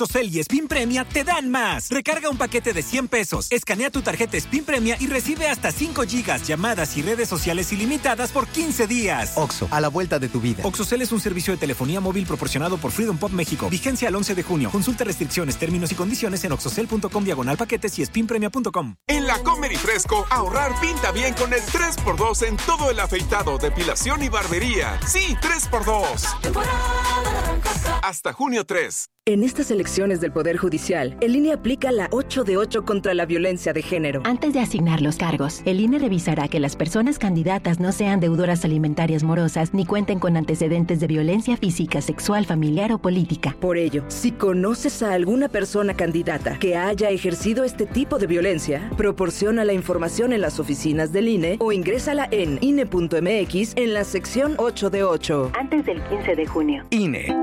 Oxocel y Spin Premia te dan más. Recarga un paquete de 100 pesos, escanea tu tarjeta Spin Premia y recibe hasta 5 gigas, llamadas y redes sociales ilimitadas por 15 días. Oxo, a la vuelta de tu vida. Oxocel es un servicio de telefonía móvil proporcionado por Freedom Pop México. Vigencia al 11 de junio. Consulta restricciones, términos y condiciones en oxocel.com/paquetes y spinpremia.com. En La Comer y Fresco, ahorrar pinta bien con el 3x2 en todo el afeitado, depilación y barbería. Sí, 3x2. Hasta junio 3. En estas elecciones del Poder Judicial, el INE aplica la 8 de 8 contra la violencia de género. Antes de asignar los cargos, el INE revisará que las personas candidatas no sean deudoras alimentarias morosas ni cuenten con antecedentes de violencia física, sexual, familiar o política. Por ello, si conoces a alguna persona candidata que haya ejercido este tipo de violencia, proporciona la información en las oficinas del INE o ingrésala en INE.mx en la sección 8 de 8. Antes del 15 de junio. INE.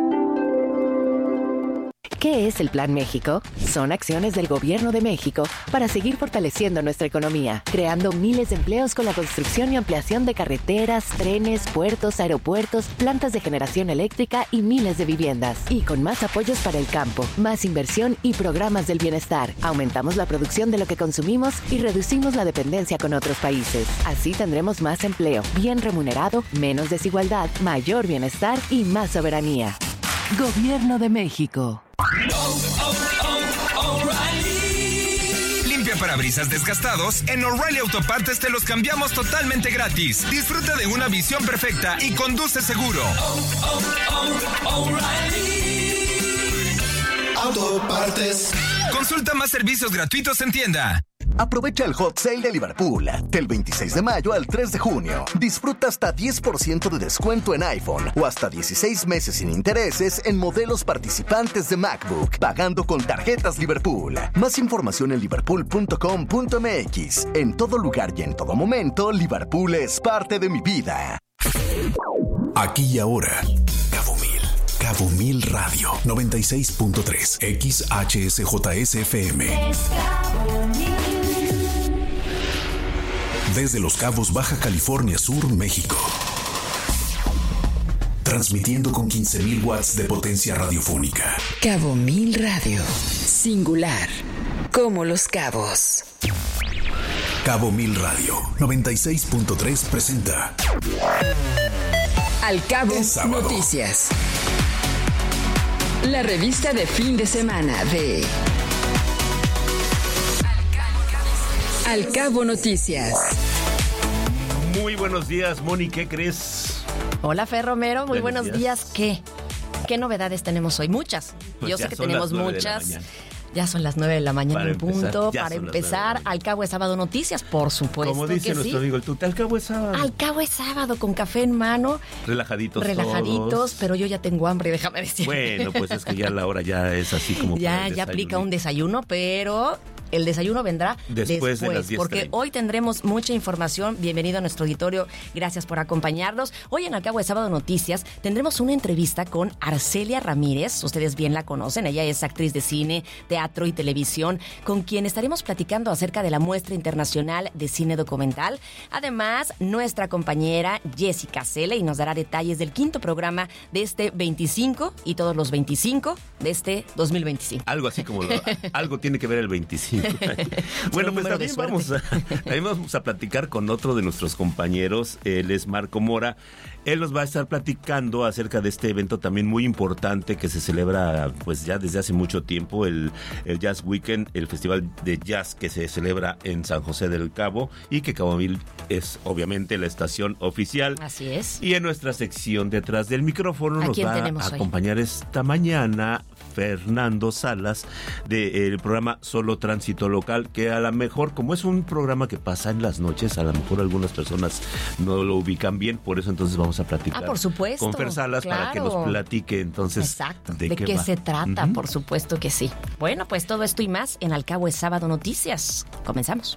¿Qué es el Plan México? Son acciones del Gobierno de México para seguir fortaleciendo nuestra economía, creando miles de empleos con la construcción y ampliación de carreteras, trenes, puertos, aeropuertos, plantas de generación eléctrica y miles de viviendas. Y con más apoyos para el campo, más inversión y programas del bienestar. Aumentamos la producción de lo que consumimos y reducimos la dependencia con otros países. Así tendremos más empleo, bien remunerado, menos desigualdad, mayor bienestar y más soberanía. Gobierno de México. Limpia parabrisas desgastados. En O'Reilly Autopartes te los cambiamos totalmente gratis. Disfruta de una visión perfecta y conduce seguro. Autopartes. Consulta más servicios gratuitos en tienda. Aprovecha el Hot Sale de Liverpool del 26 de mayo al 3 de junio. Disfruta hasta 10% de descuento en iPhone o hasta 16 meses sin intereses en modelos participantes de MacBook, pagando con tarjetas Liverpool. Más información en liverpool.com.mx. En todo lugar y en todo momento, Liverpool es parte de mi vida. Aquí y ahora, Cabo Mil Radio 96.3 XHSJSFM. Desde Los Cabos, Baja California Sur, México. Transmitiendo con 15,000 watts de potencia radiofónica. Cabo Mil Radio. Singular. Como Los Cabos. Cabo Mil Radio 96.3 presenta Al Cabo Noticias. La revista de fin de semana de Al Cabo Noticias. Muy buenos días, Moni, ¿qué crees? Hola, Fer Romero, muy buenos días. ¿Qué novedades tenemos hoy? Muchas. Pues yo sé que tenemos muchas. Ya son las 9 de la mañana en punto. Para empezar, Al Cabo es sábado noticias, por supuesto. Como dice nuestro amigo el Tuta, Al Cabo es sábado. Al Cabo es sábado, con café en mano. Relajaditos todos. Pero yo ya tengo hambre, déjame decir. Bueno, pues es que ya la hora ya es así como ya aplica un desayuno, pero el desayuno vendrá después de las 10:30. Porque hoy tendremos mucha información. Bienvenido a nuestro auditorio. Gracias por acompañarnos. Hoy en Al Cabo de Sábado Noticias tendremos una entrevista con Arcelia Ramírez. Ustedes bien la conocen. Ella es actriz de cine, teatro y televisión, con quien estaremos platicando acerca de la Muestra Internacional de Cine Documental. Además, nuestra compañera Jessica Cele y nos dará detalles del 5º programa de este 25 y todos los 25 de este 2025. Algo así como algo tiene que ver el 25. Bueno, pues también vamos a platicar con otro de nuestros compañeros. Él es Marco Mora. Él nos va a estar platicando acerca de este evento también muy importante que se celebra pues ya desde hace mucho tiempo, el Jazz Weekend, el festival de jazz que se celebra en San José del Cabo y que Cabo Mil es obviamente la estación oficial. Así es. Y en nuestra sección Detrás del Micrófono nos va a acompañar esta mañana Fernando Salas del programa Solo Tránsito Local, que a lo mejor, como es un programa que pasa en las noches, a lo mejor algunas personas no lo ubican bien, por eso entonces vamos a platicar por supuesto, con Fer Salas, claro, para que nos platique entonces exacto, de qué se trata. Por supuesto que sí. Bueno, pues todo esto y más en Al Cabo es Sábado Noticias. Comenzamos.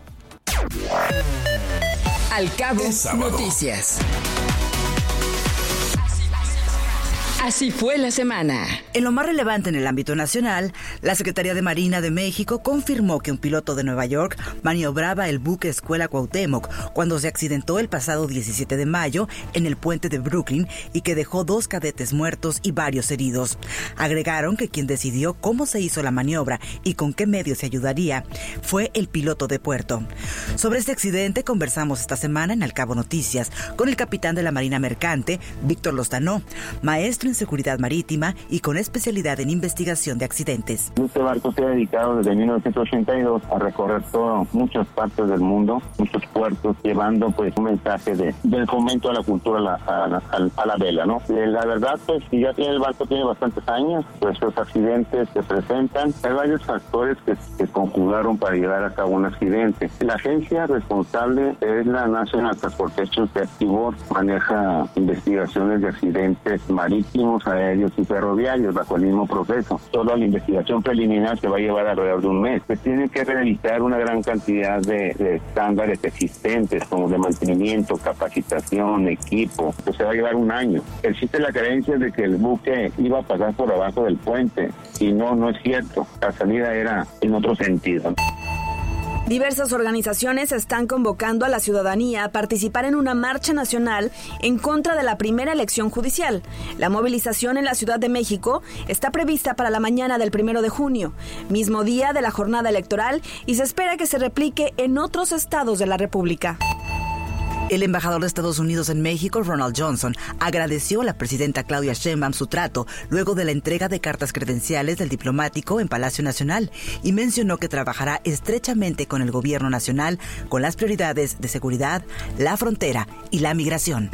Al Cabo Noticias. Así fue la semana. En lo más relevante en el ámbito nacional, la Secretaría de Marina de México confirmó que un piloto de Nueva York maniobraba el buque Escuela Cuauhtémoc cuando se accidentó el pasado 17 de mayo en el puente de Brooklyn y que dejó 2 cadetes muertos y varios heridos. Agregaron que quien decidió cómo se hizo la maniobra y con qué medios se ayudaría fue el piloto de puerto. Sobre este accidente conversamos esta semana en Al Cabo Noticias con el capitán de la Marina Mercante, Víctor Lozano, maestro en seguridad marítima y con especialidad en investigación de accidentes. Este barco se ha dedicado desde 1982 a recorrer muchas partes del mundo, muchos puertos, llevando pues un mensaje del fomento a la cultura a la vela, ¿no? La verdad, pues si ya el barco tiene bastantes años, pues los accidentes se presentan. Hay varios factores que conjugaron para llevar a cabo un accidente. La agencia responsable es la National Transportation Safety Board, maneja investigaciones de accidentes marítimos, aéreos y ferroviarios bajo el mismo proceso. Solo la investigación preliminar se va a llevar alrededor de un mes. Se tiene que realizar una gran cantidad de estándares existentes, como de mantenimiento, capacitación, equipo, que se va a llevar un año. Existe la creencia de que el buque iba a pasar por abajo del puente, y no es cierto. La salida era en otro sentido. Diversas organizaciones están convocando a la ciudadanía a participar en una marcha nacional en contra de la primera elección judicial. La movilización en la Ciudad de México está prevista para la mañana del 1 de junio, mismo día de la jornada electoral, y se espera que se replique en otros estados de la República. El embajador de Estados Unidos en México, Ronald Johnson, agradeció a la presidenta Claudia Sheinbaum su trato luego de la entrega de cartas credenciales del diplomático en Palacio Nacional y mencionó que trabajará estrechamente con el gobierno nacional con las prioridades de seguridad, la frontera y la migración.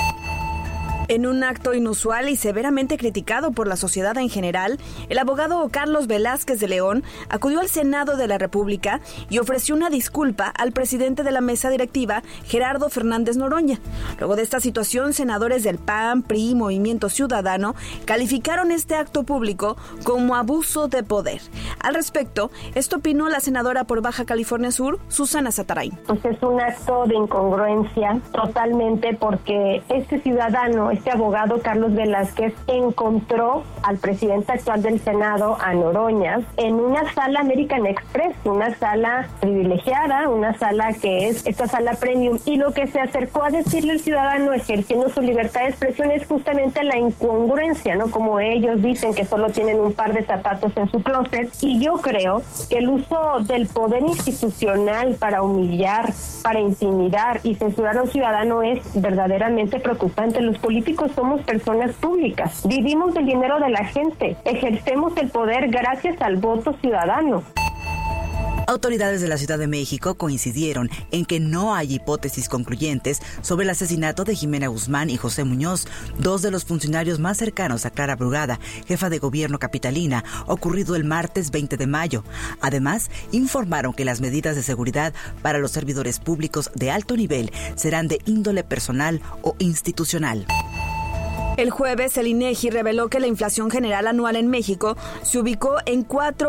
En un acto inusual y severamente criticado por la sociedad en general, el abogado Carlos Velázquez de León acudió al Senado de la República y ofreció una disculpa al presidente de la mesa directiva, Gerardo Fernández Noroña. Luego de esta situación, senadores del PAN, PRI y Movimiento Ciudadano calificaron este acto público como abuso de poder. Al respecto, esto opinó la senadora por Baja California Sur, Susana Satarain. Pues es un acto de incongruencia totalmente, porque este ciudadano, este abogado Carlos Velázquez, encontró al presidente actual del Senado, a Noroña, en una sala American Express, una sala privilegiada, una sala que es esta sala premium, y lo que se acercó a decirle al ciudadano ejerciendo su libertad de expresión es justamente la incongruencia, ¿no? Como ellos dicen que solo tienen un par de zapatos en su closet, y yo creo que el uso del poder institucional para humillar, para intimidar y censurar a un ciudadano es verdaderamente preocupante. Los políticos somos personas públicas, vivimos del dinero de la gente, ejercemos el poder gracias al voto ciudadano. Autoridades de la Ciudad de México coincidieron en que no hay hipótesis concluyentes sobre el asesinato de Jimena Guzmán y José Muñoz, 2 de los funcionarios más cercanos a Clara Brugada, jefa de gobierno capitalina, ocurrido el martes 20 de mayo. Además, informaron que las medidas de seguridad para los servidores públicos de alto nivel serán de índole personal o institucional. El jueves, el INEGI reveló que la inflación general anual en México se ubicó en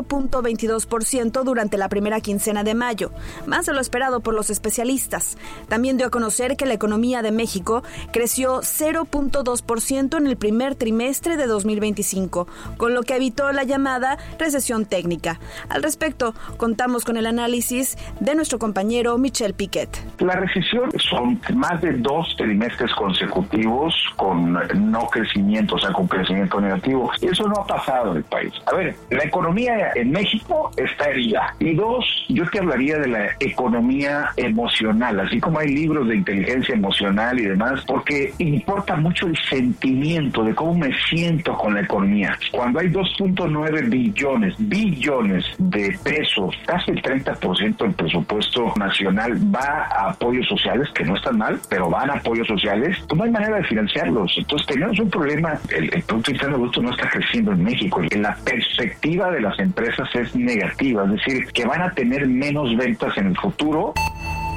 4.22% durante la primera quincena de mayo, más de lo esperado por los especialistas. También dio a conocer que la economía de México creció 0.2% en el primer trimestre de 2025, con lo que evitó la llamada recesión técnica. Al respecto, contamos con el análisis de nuestro compañero Michel Piquet. La recesión son más de 2 trimestres consecutivos con no crecimiento, o sea, con crecimiento negativo. Y eso no ha pasado en el país. A ver, la economía en México está herida. Y 2, yo te hablaría de la economía emocional, así como hay libros de inteligencia emocional y demás, porque importa mucho el sentimiento de cómo me siento con la economía. Cuando hay 2.9 billones de pesos, casi el 30% del presupuesto nacional va a apoyos sociales, que no están mal, pero van a apoyos sociales, pues no hay manera de financiarlos. Entonces tenemos un problema. El Producto Interno Bruto no está creciendo en México. La perspectiva de las empresas es negativa, es decir, que van a tener menos ventas en el futuro.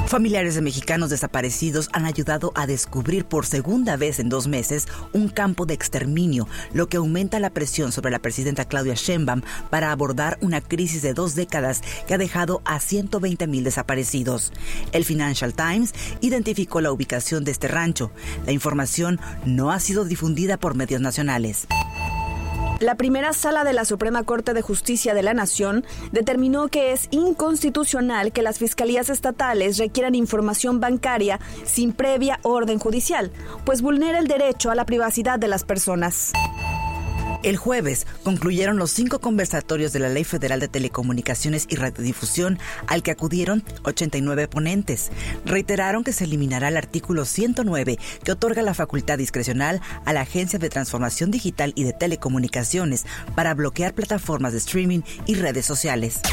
Familiares de mexicanos desaparecidos han ayudado a descubrir por segunda vez en 2 meses un campo de exterminio, lo que aumenta la presión sobre la presidenta Claudia Sheinbaum para abordar una crisis de 2 décadas que ha dejado a 120,000 desaparecidos. El Financial Times identificó la ubicación de este rancho. La información no ha sido difundida por medios nacionales. La primera sala de la Suprema Corte de Justicia de la Nación determinó que es inconstitucional que las fiscalías estatales requieran información bancaria sin previa orden judicial, pues vulnera el derecho a la privacidad de las personas. El jueves concluyeron los 5 conversatorios de la Ley Federal de Telecomunicaciones y Radiodifusión al que acudieron 89 ponentes. Reiteraron que se eliminará el artículo 109 que otorga la facultad discrecional a la Agencia de Transformación Digital y de Telecomunicaciones para bloquear plataformas de streaming y redes sociales.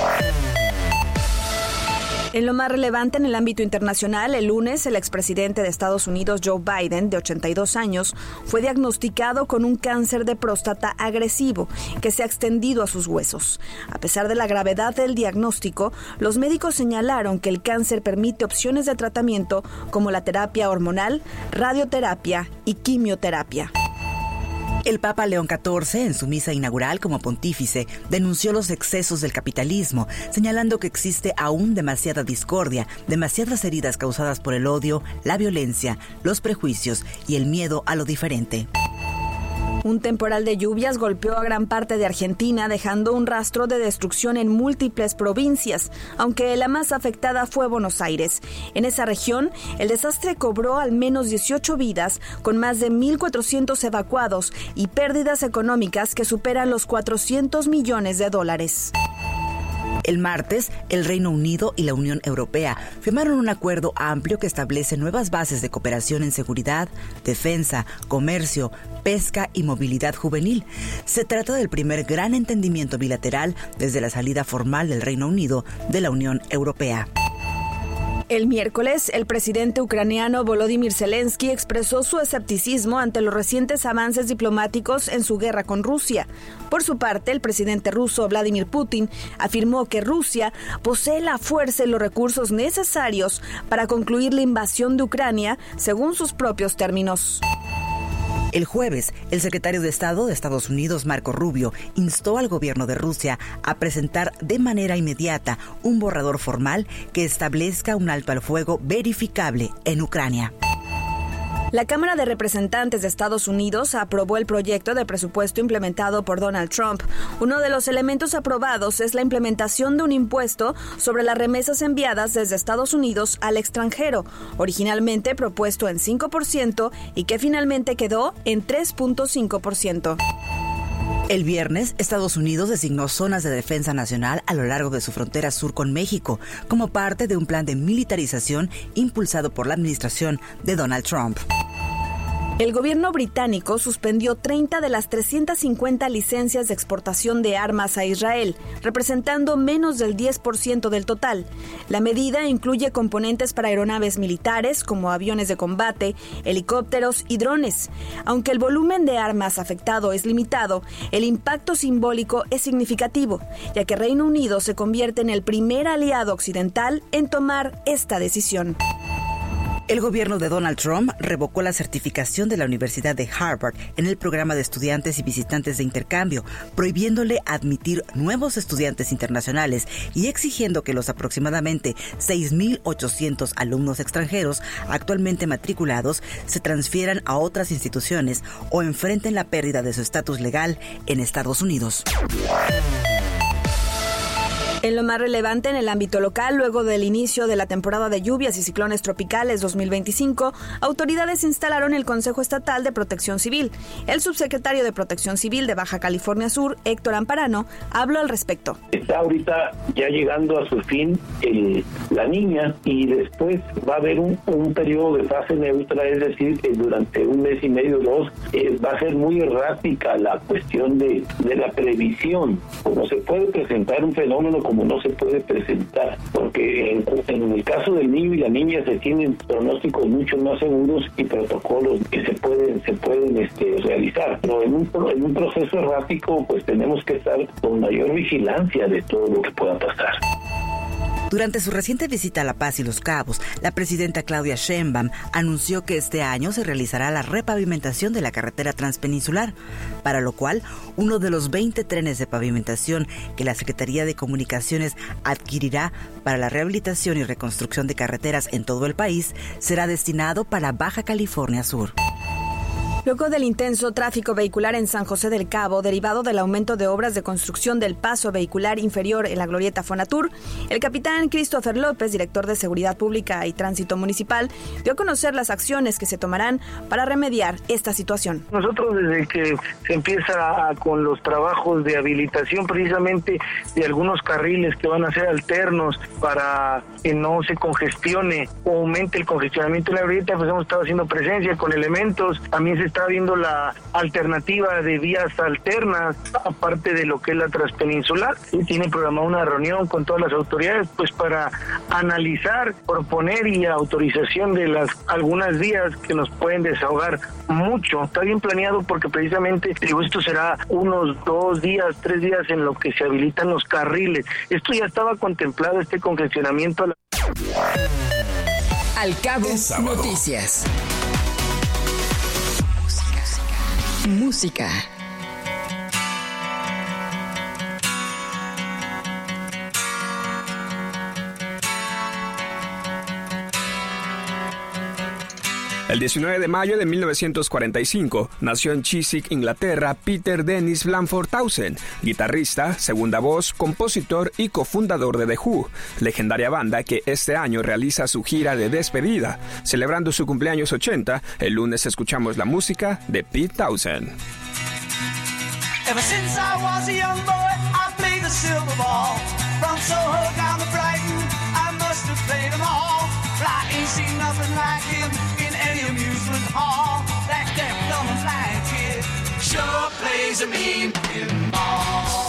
En lo más relevante en el ámbito internacional, el lunes el expresidente de Estados Unidos, Joe Biden, de 82 años, fue diagnosticado con un cáncer de próstata agresivo que se ha extendido a sus huesos. A pesar de la gravedad del diagnóstico, los médicos señalaron que el cáncer permite opciones de tratamiento como la terapia hormonal, radioterapia y quimioterapia. El Papa León XIV, en su misa inaugural como pontífice, denunció los excesos del capitalismo, señalando que existe aún demasiada discordia, demasiadas heridas causadas por el odio, la violencia, los prejuicios y el miedo a lo diferente. Un temporal de lluvias golpeó a gran parte de Argentina, dejando un rastro de destrucción en múltiples provincias, aunque la más afectada fue Buenos Aires. En esa región, el desastre cobró al menos 18 vidas, con más de 1.400 evacuados y pérdidas económicas que superan los $400 millones. El martes, el Reino Unido y la Unión Europea firmaron un acuerdo amplio que establece nuevas bases de cooperación en seguridad, defensa, comercio, pesca y movilidad juvenil. Se trata del primer gran entendimiento bilateral desde la salida formal del Reino Unido de la Unión Europea. El miércoles, el presidente ucraniano Volodymyr Zelensky expresó su escepticismo ante los recientes avances diplomáticos en su guerra con Rusia. Por su parte, el presidente ruso Vladimir Putin afirmó que Rusia posee la fuerza y los recursos necesarios para concluir la invasión de Ucrania, según sus propios términos. El jueves, el secretario de Estado de Estados Unidos, Marco Rubio, instó al gobierno de Rusia a presentar de manera inmediata un borrador formal que establezca un alto al fuego verificable en Ucrania. La Cámara de Representantes de Estados Unidos aprobó el proyecto de presupuesto implementado por Donald Trump. Uno de los elementos aprobados es la implementación de un impuesto sobre las remesas enviadas desde Estados Unidos al extranjero, originalmente propuesto en 5% y que finalmente quedó en 3.5%. El viernes, Estados Unidos designó zonas de defensa nacional a lo largo de su frontera sur con México, como parte de un plan de militarización impulsado por la administración de Donald Trump. El gobierno británico suspendió 30 de las 350 licencias de exportación de armas a Israel, representando menos del 10% del total. La medida incluye componentes para aeronaves militares como aviones de combate, helicópteros y drones. Aunque el volumen de armas afectado es limitado, el impacto simbólico es significativo, ya que Reino Unido se convierte en el primer aliado occidental en tomar esta decisión. El gobierno de Donald Trump revocó la certificación de la Universidad de Harvard en el programa de estudiantes y visitantes de intercambio, prohibiéndole admitir nuevos estudiantes internacionales y exigiendo que los aproximadamente 6.800 alumnos extranjeros actualmente matriculados se transfieran a otras instituciones o enfrenten la pérdida de su estatus legal en Estados Unidos. En lo más relevante en el ámbito local, luego del inicio de la temporada de lluvias y ciclones tropicales 2025, autoridades instalaron el Consejo Estatal de Protección Civil. El subsecretario de Protección Civil de Baja California Sur, Héctor Amparano, habló al respecto. Está ahorita ya llegando a su fin la niña y después va a haber un periodo de fase neutra, es decir, que durante un mes y medio, 2, va a ser muy errática la cuestión de la previsión. Como se puede presentar un fenómeno como no se puede presentar, porque en el caso del niño y la niña se tienen pronósticos mucho más seguros y protocolos que se pueden realizar, pero en un proceso errático pues tenemos que estar con mayor vigilancia de todo lo que pueda pasar. Durante su reciente visita a La Paz y Los Cabos, la presidenta Claudia Sheinbaum anunció que este año se realizará la repavimentación de la carretera transpeninsular, para lo cual uno de los 20 trenes de pavimentación que la Secretaría de Comunicaciones adquirirá para la rehabilitación y reconstrucción de carreteras en todo el país será destinado para Baja California Sur. Luego del intenso tráfico vehicular en San José del Cabo, derivado del aumento de obras de construcción del paso vehicular inferior en la glorieta Fonatur, el capitán Christopher López, director de Seguridad Pública y Tránsito Municipal, dio a conocer las acciones que se tomarán para remediar esta situación. Nosotros, desde que se empieza con los trabajos de habilitación precisamente de algunos carriles que van a ser alternos para que no se congestione o aumente el congestionamiento en la glorieta, pues hemos estado haciendo presencia con elementos. También se está viendo la alternativa de vías alternas, aparte de lo que es la transpeninsular, y tiene programada una reunión con todas las autoridades pues para analizar, proponer y autorización de algunas vías que nos pueden desahogar mucho. Está bien planeado porque precisamente esto será unos 2 días, 3 días en lo que se habilitan los carriles. Esto ya estaba contemplado, este congestionamiento. Al Cabo Noticias. Música. El 19 de mayo de 1945 nació en Chiswick, Inglaterra, Peter Dennis Blandford Townsend, guitarrista, segunda voz, compositor y cofundador de The Who, legendaria banda que este año realiza su gira de despedida. Celebrando su cumpleaños 80, el lunes escuchamos la música de Pete Townshend. Ever since I was a young boy, I played the silver ball. From Soho down to Brighton, I must have played them all. But I ain't seen nothing like him in any amusement hall. That deaf, dumb and blind kid sure plays a mean pinball.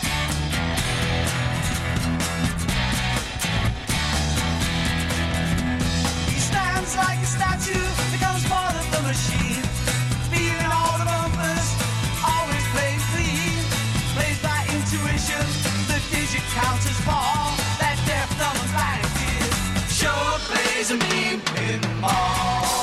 He stands like a statue, becomes part of the machine. Beating all the bumpers, always plays clean. Plays by intuition, the digit counters fall. That deaf, dumb and blind kid sure plays a mean pinball.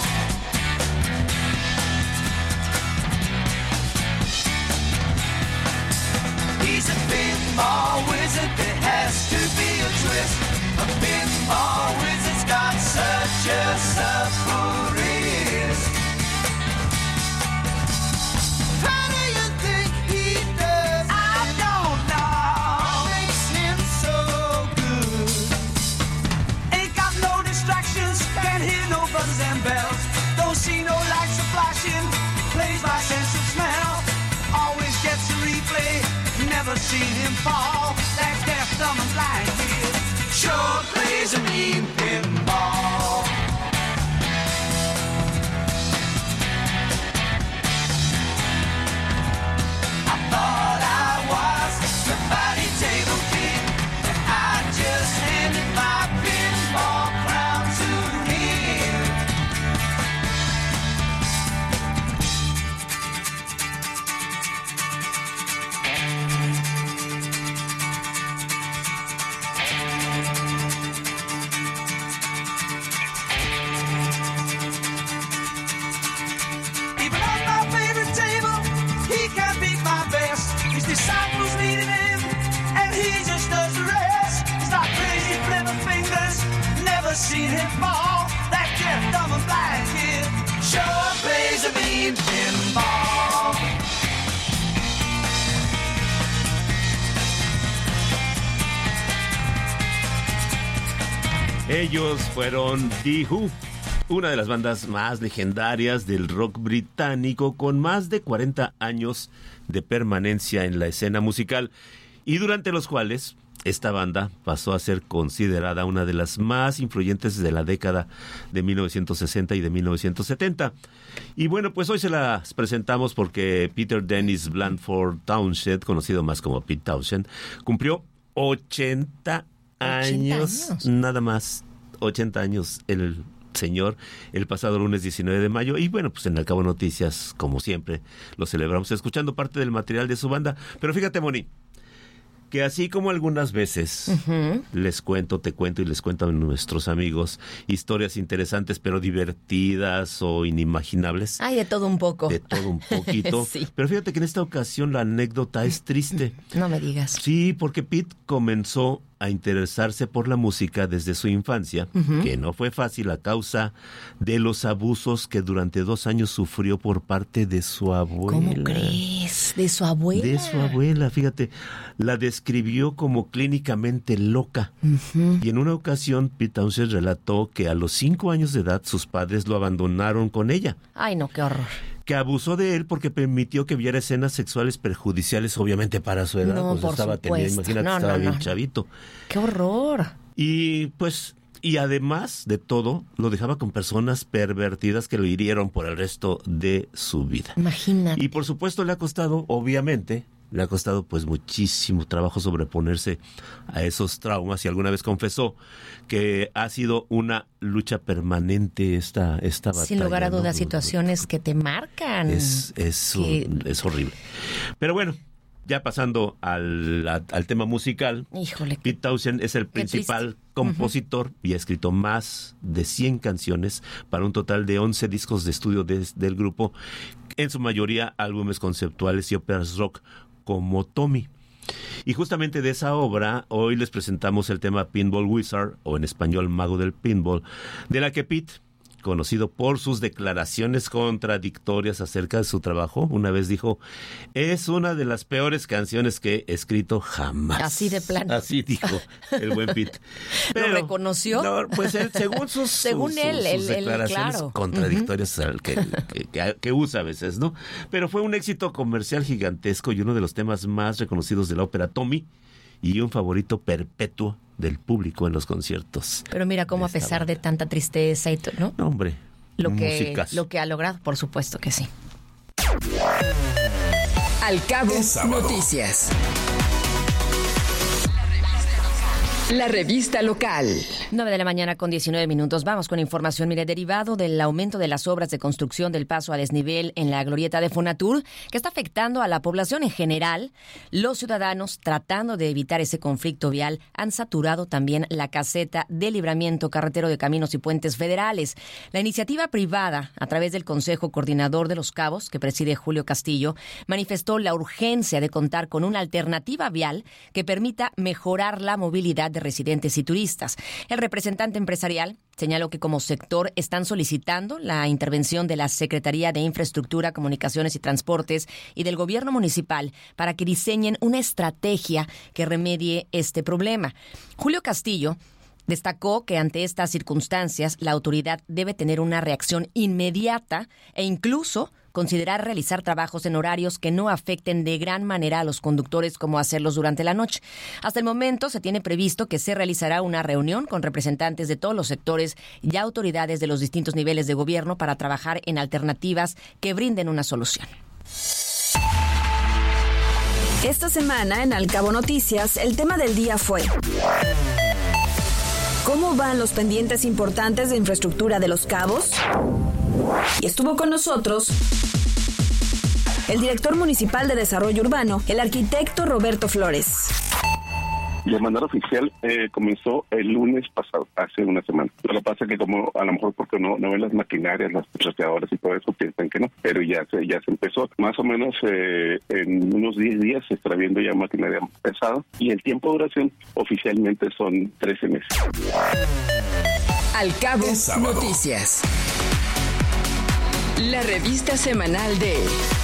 He's a pinball wizard, there has to be a twist. A pinball wizard's got such a supple wrist. How do you think he does? I don't know. What makes him so good? Ain't got no distractions, can't hear no buzzes and bells. Don't see no lights flashing, plays by sense of smell. Always gets a replay, never seen him fall. That deaf, dumb and blind kid sure plays a mean pinball. I thought I was the body table king, and I just handed my pinball crown to him. Even on my favorite table, he can't beat my best. His disciples needed him, and he just does the rest. He's not crazy, clever fingers, never seen him fall. That deaf, dumb and blind kid sure plays a mean pinball. Ellos fueron The Who, una de las bandas más legendarias del rock británico, con más de 40 años de permanencia en la escena musical, y durante los cuales esta banda pasó a ser considerada una de las más influyentes de la década de 1960 y de 1970. Y bueno, pues hoy se las presentamos porque Peter Dennis Blandford Townshend, conocido más como Pete Townshend, cumplió 80 años, nada más, 80 años el señor, el pasado lunes 19 de mayo. Y bueno, pues en Al Cabo Noticias, como siempre, lo celebramos escuchando parte del material de su banda. Pero fíjate, Moni, que así como algunas veces te cuento y les cuento a nuestros amigos historias interesantes pero divertidas o inimaginables. Hay de todo un poco. De todo un poquito. Sí. Pero fíjate que en esta ocasión la anécdota es triste. No me digas. Sí, porque Pete comenzó a interesarse por la música desde su infancia, que no fue fácil a causa de los abusos que durante 2 años sufrió por parte de su abuela. ¿Cómo crees? ¿De su abuela? De su abuela, fíjate. La describió como clínicamente loca. Y en una ocasión, Pete Townshend relató que a los 5 años de edad sus padres lo abandonaron con ella. Ay, no, qué horror. Que abusó de él porque permitió que viera escenas sexuales perjudiciales, obviamente para su edad. No, pues por estaba supuesto. imagínate, estaba bien chavito. ¡Qué horror! Y pues, y además de todo, lo dejaba con personas pervertidas que lo hirieron por el resto de su vida. Imagínate. Y por supuesto le ha costado, obviamente, pues muchísimo trabajo sobreponerse a esos traumas, y alguna vez confesó que ha sido una lucha permanente esta batalla. Sin lugar a dudas, ¿no? situaciones que te marcan. Es horrible. Pero bueno, ya pasando al tema musical, híjole, Pete Townshend es el principal compositor y ha escrito más de 100 canciones para un total de 11 discos de estudio del grupo, en su mayoría álbumes conceptuales y óperas rock como Tommy. Y justamente de esa obra, hoy les presentamos el tema Pinball Wizard, o en español Mago del Pinball, de la que Pete, conocido por sus declaraciones contradictorias acerca de su trabajo, una vez dijo: es una de las peores canciones que he escrito jamás. Así de plano. Así dijo el buen Pete. ¿Lo reconoció? No, pues él, según él, declaraciones claro, contradictorias que usa a veces, ¿no? Pero fue un éxito comercial gigantesco y uno de los temas más reconocidos de la ópera Tommy, y un favorito perpetuo del público en los conciertos. Pero mira cómo a pesar de tanta tristeza y ¿no? No, hombre, lo que ha logrado, por supuesto que sí. Al Cabo Noticias. La revista local. 9:19 a.m. Vamos con información. Mire, derivado del aumento de las obras de construcción del paso a desnivel en la glorieta de Fonatur, que está afectando a la población en general, los ciudadanos, tratando de evitar ese conflicto vial, han saturado también la caseta de libramiento carretero de Caminos y Puentes Federales. La iniciativa privada, a través del Consejo Coordinador de los Cabos, que preside Julio Castillo, manifestó la urgencia de contar con una alternativa vial que permita mejorar la movilidad de residentes y turistas. El representante empresarial señaló que como sector están solicitando la intervención de la Secretaría de Infraestructura, Comunicaciones y Transportes y del Gobierno Municipal para que diseñen una estrategia que remedie este problema. Julio Castillo destacó que ante estas circunstancias la autoridad debe tener una reacción inmediata e incluso considerar realizar trabajos en horarios que no afecten de gran manera a los conductores, como hacerlos durante la noche. Hasta el momento se tiene previsto que se realizará una reunión con representantes de todos los sectores y autoridades de los distintos niveles de gobierno para trabajar en alternativas que brinden una solución. Esta semana en Al Cabo Noticias, el tema del día fue: ¿cómo van los pendientes importantes de infraestructura de Los Cabos? Y estuvo con nosotros el director municipal de Desarrollo Urbano, el arquitecto Roberto Flores. De manera oficial comenzó el lunes pasado, hace una semana. Lo que pasa es que como a lo mejor porque no ven las maquinarias, las trasteadoras y todo eso, piensan que no, pero ya se empezó. Más o menos en unos 10 días se estará viendo ya maquinaria pesada y el tiempo de duración oficialmente son 13 meses. Al Cabo Noticias. La revista semanal de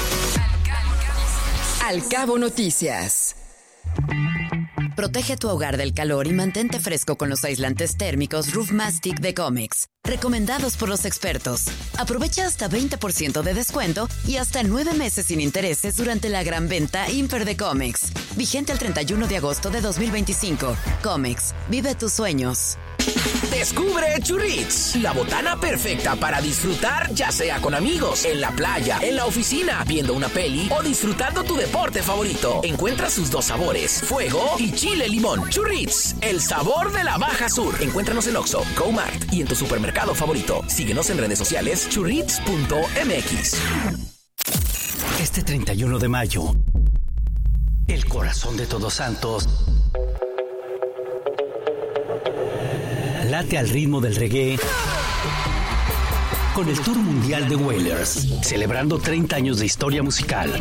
Al Cabo Noticias. Protege tu hogar del calor y mantente fresco con los aislantes térmicos Roof Mastic de Comex, recomendados por los expertos. Aprovecha hasta 20% de descuento y hasta 9 meses sin intereses durante la gran venta Imper de Comex. Vigente el 31 de agosto de 2025. Comex, vive tus sueños. Descubre Churrits, la botana perfecta para disfrutar, ya sea con amigos, en la playa, en la oficina, viendo una peli o disfrutando tu deporte favorito. Encuentra sus 2 sabores, fuego y chile limón. Churrits, el sabor de la Baja Sur. Encuéntranos en Oxxo, Go-Mart y en tu supermercado favorito. Síguenos en redes sociales, churrits.mx. Este 31 de mayo, El corazón de Todos Santos late al ritmo del reggae con el Tour Mundial de Wailers, celebrando 30 años de historia musical.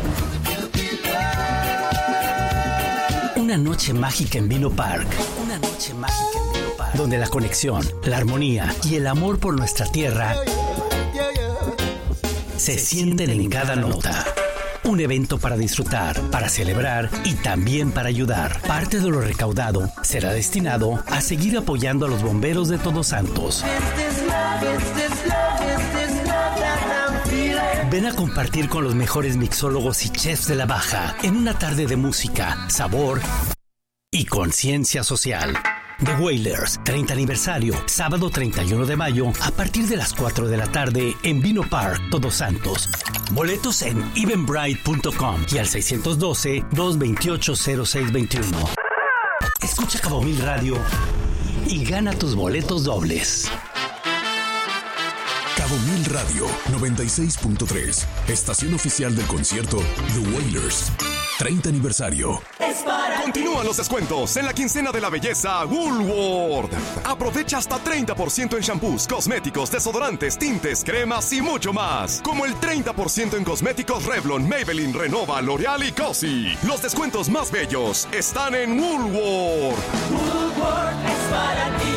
Una noche mágica en Vino Park. Una noche mágica en Vino Park. Donde la conexión, la armonía y el amor por nuestra tierra se sienten en cada nota. Un evento para disfrutar, para celebrar y también para ayudar. Parte de lo recaudado será destinado a seguir apoyando a los bomberos de Todos Santos. Ven a compartir con los mejores mixólogos y chefs de la Baja en una tarde de música, sabor y conciencia social. The Wailers, 30 aniversario, sábado 31 de mayo, a partir de las 4 de la tarde en Vino Park, Todos Santos. Boletos en eventbrite.com y al 612-228-0621. Escucha Cabo Mil Radio y gana tus boletos dobles. Cabo Mil Radio 96.3, estación oficial del concierto The Wailers, 30 aniversario. Continúan los descuentos en la quincena de la belleza Woolworth. Aprovecha hasta 30% en shampoos, cosméticos, desodorantes, tintes, cremas y mucho más. Como el 30% en cosméticos Revlon, Maybelline, Renova, L'Oreal y Cosi. Los descuentos más bellos están en Woolworth. Woolworth es para ti.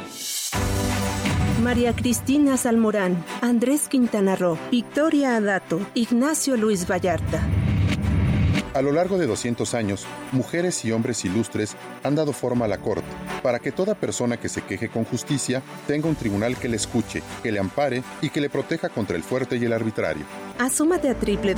María Cristina Salmorán, Andrés Quintana Roo, Victoria Adato, Ignacio Luis Vallarta. A lo largo de 200 años, mujeres y hombres ilustres han dado forma a la Corte, para que toda persona que se queje con justicia tenga un tribunal que le escuche, que le ampare y que le proteja contra el fuerte y el arbitrario. Asómate a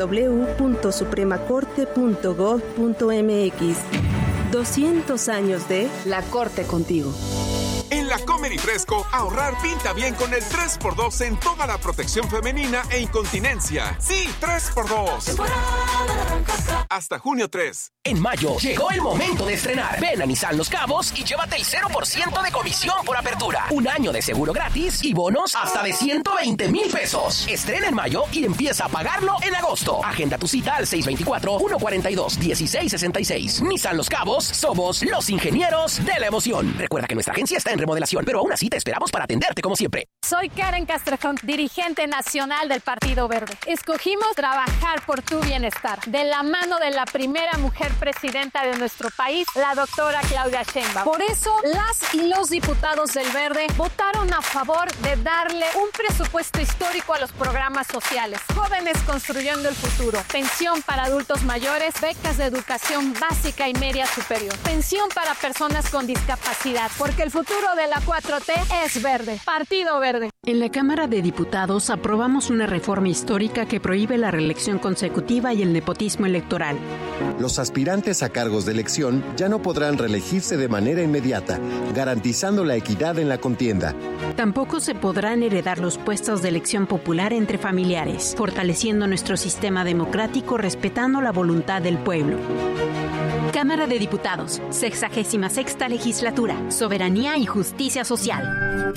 www.supremacorte.gov.mx. 200 años de La Corte contigo. En la Comer y Fresco, ahorrar pinta bien con el 3x2 en toda la protección femenina e incontinencia. Sí, 3x2. Hasta junio 3. En mayo, llegó el momento de estrenar. Ven a Nissan Los Cabos y llévate el 0% de comisión por apertura. Un año de seguro gratis y bonos hasta de 120,000 pesos. Estrena en mayo y empieza a pagarlo en agosto. Agenda tu cita al 624-142-1666. Nissan Los Cabos, somos los ingenieros de la emoción. Recuerda que nuestra agencia está en remodelación, pero aún así te esperamos para atenderte como siempre. Soy Karen Castrejón, dirigente nacional del Partido Verde. Escogimos trabajar por tu bienestar, de la mano de la primera mujer presidenta de nuestro país, la doctora Claudia Sheinbaum. Por eso, las y los diputados del Verde votaron a favor de darle un presupuesto histórico a los programas sociales. Jóvenes construyendo el futuro, pensión para adultos mayores, becas de educación básica y media superior, pensión para personas con discapacidad, porque el futuro de la 4T es verde. Partido Verde. En la Cámara de Diputados aprobamos una reforma histórica que prohíbe la reelección consecutiva y el nepotismo electoral. Los aspirantes a cargos de elección ya no podrán reelegirse de manera inmediata, garantizando la equidad en la contienda. Tampoco se podrán heredar los puestos de elección popular entre familiares, fortaleciendo nuestro sistema democrático respetando la voluntad del pueblo. Cámara de Diputados, 66ª Legislatura, Soberanía y Justicia Social.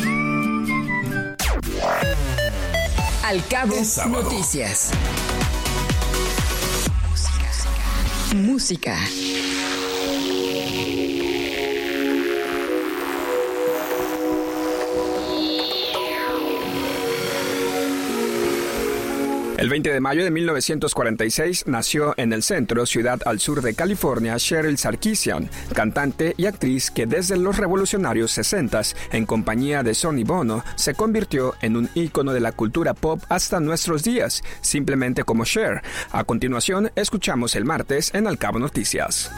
Al Cabo Noticias. Música. El 20 de mayo de 1946 nació en el centro, ciudad al sur de California, Cheryl Sarkisian, cantante y actriz que desde los revolucionarios 60s, en compañía de Sonny Bono, se convirtió en un ícono de la cultura pop hasta nuestros días, simplemente como Cher. A continuación, escuchamos el martes en Al Cabo Noticias.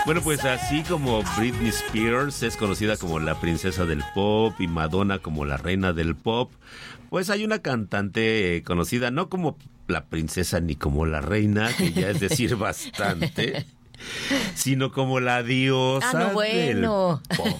Bueno, pues así como Britney Spears es conocida como la princesa del pop y Madonna como la reina del pop, pues hay una cantante conocida no como la princesa ni como la reina, que ya es decir bastante, sino como la diosa del pop.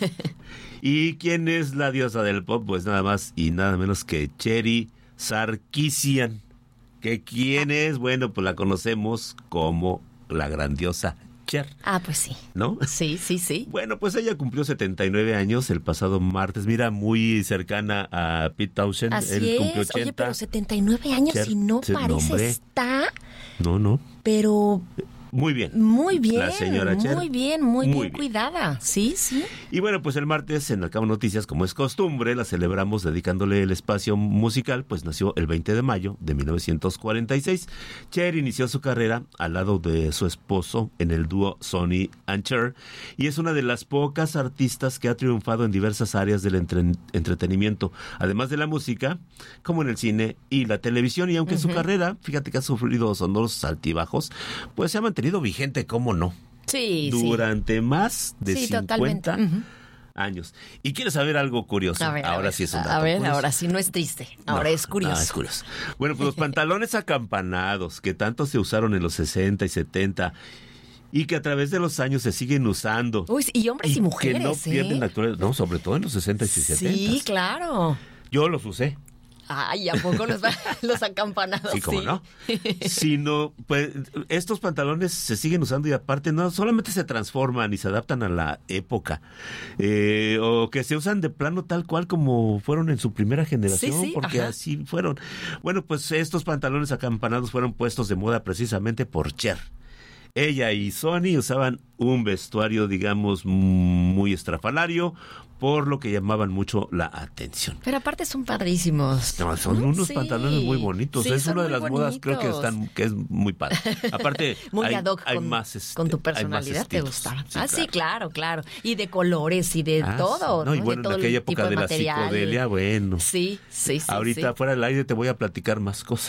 ¿Y quién es la diosa del pop? Pues nada más y nada menos que Cherry Sarkisian. ¿Que quién es? Bueno, pues la conocemos como la grandiosa Cher. Ah, pues sí. ¿No? Sí, sí, sí. Bueno, pues ella cumplió 79 años el pasado martes. Mira, muy cercana a Pete Townshend. Así Él cumplió es. 80. Oye, pero 79 años Cher, y no parece está. No. Pero... Muy bien. Muy bien. La señora Cher. Muy bien cuidada. Sí, sí. Y bueno, pues el martes en Al Cabo Noticias, como es costumbre, la celebramos dedicándole el espacio musical, pues nació el 20 de mayo de 1946. Cher inició su carrera al lado de su esposo en el dúo Sonny and Cher y es una de las pocas artistas que ha triunfado en diversas áreas del entretenimiento, además de la música, como en el cine y la televisión. Y aunque su carrera, fíjate que ha sufrido sonoros altibajos, pues se ha mantenido vigente, ¿cómo no? Sí, durante más de 50 años. ¿Y quieres saber algo curioso? Ahora sí es un dato curioso. Ahora sí no es triste, ahora es curioso. Es curioso. Bueno, pues los pantalones acampanados que tanto se usaron en los 60 y 70 y que a través de los años se siguen usando. Uy, y hombres y mujeres, que no pierden la actualidad, no, sobre todo en los 60 y 70. Sí, claro. Yo los usé. Ay, ¿a poco los acampanados? Sí, ¿cómo no? Sino, pues, estos pantalones se siguen usando y aparte no solamente se transforman y se adaptan a la época, o que se usan de plano tal cual como fueron en su primera generación, porque así fueron. Bueno, pues estos pantalones acampanados fueron puestos de moda precisamente por Cher. Ella y Sonny usaban un vestuario, digamos, muy estrafalario, por lo que llamaban mucho la atención. Pero aparte son padrísimos. No, son unos pantalones muy bonitos. Sí, es una de las modas, creo que es muy padre. Aparte, muy ad hoc con tu personalidad te gustaba. Sí, claro. Y de colores y de todo. No, y bueno, en aquella época de la psicodelia, bueno. Sí. Ahorita fuera del aire te voy a platicar más cosas.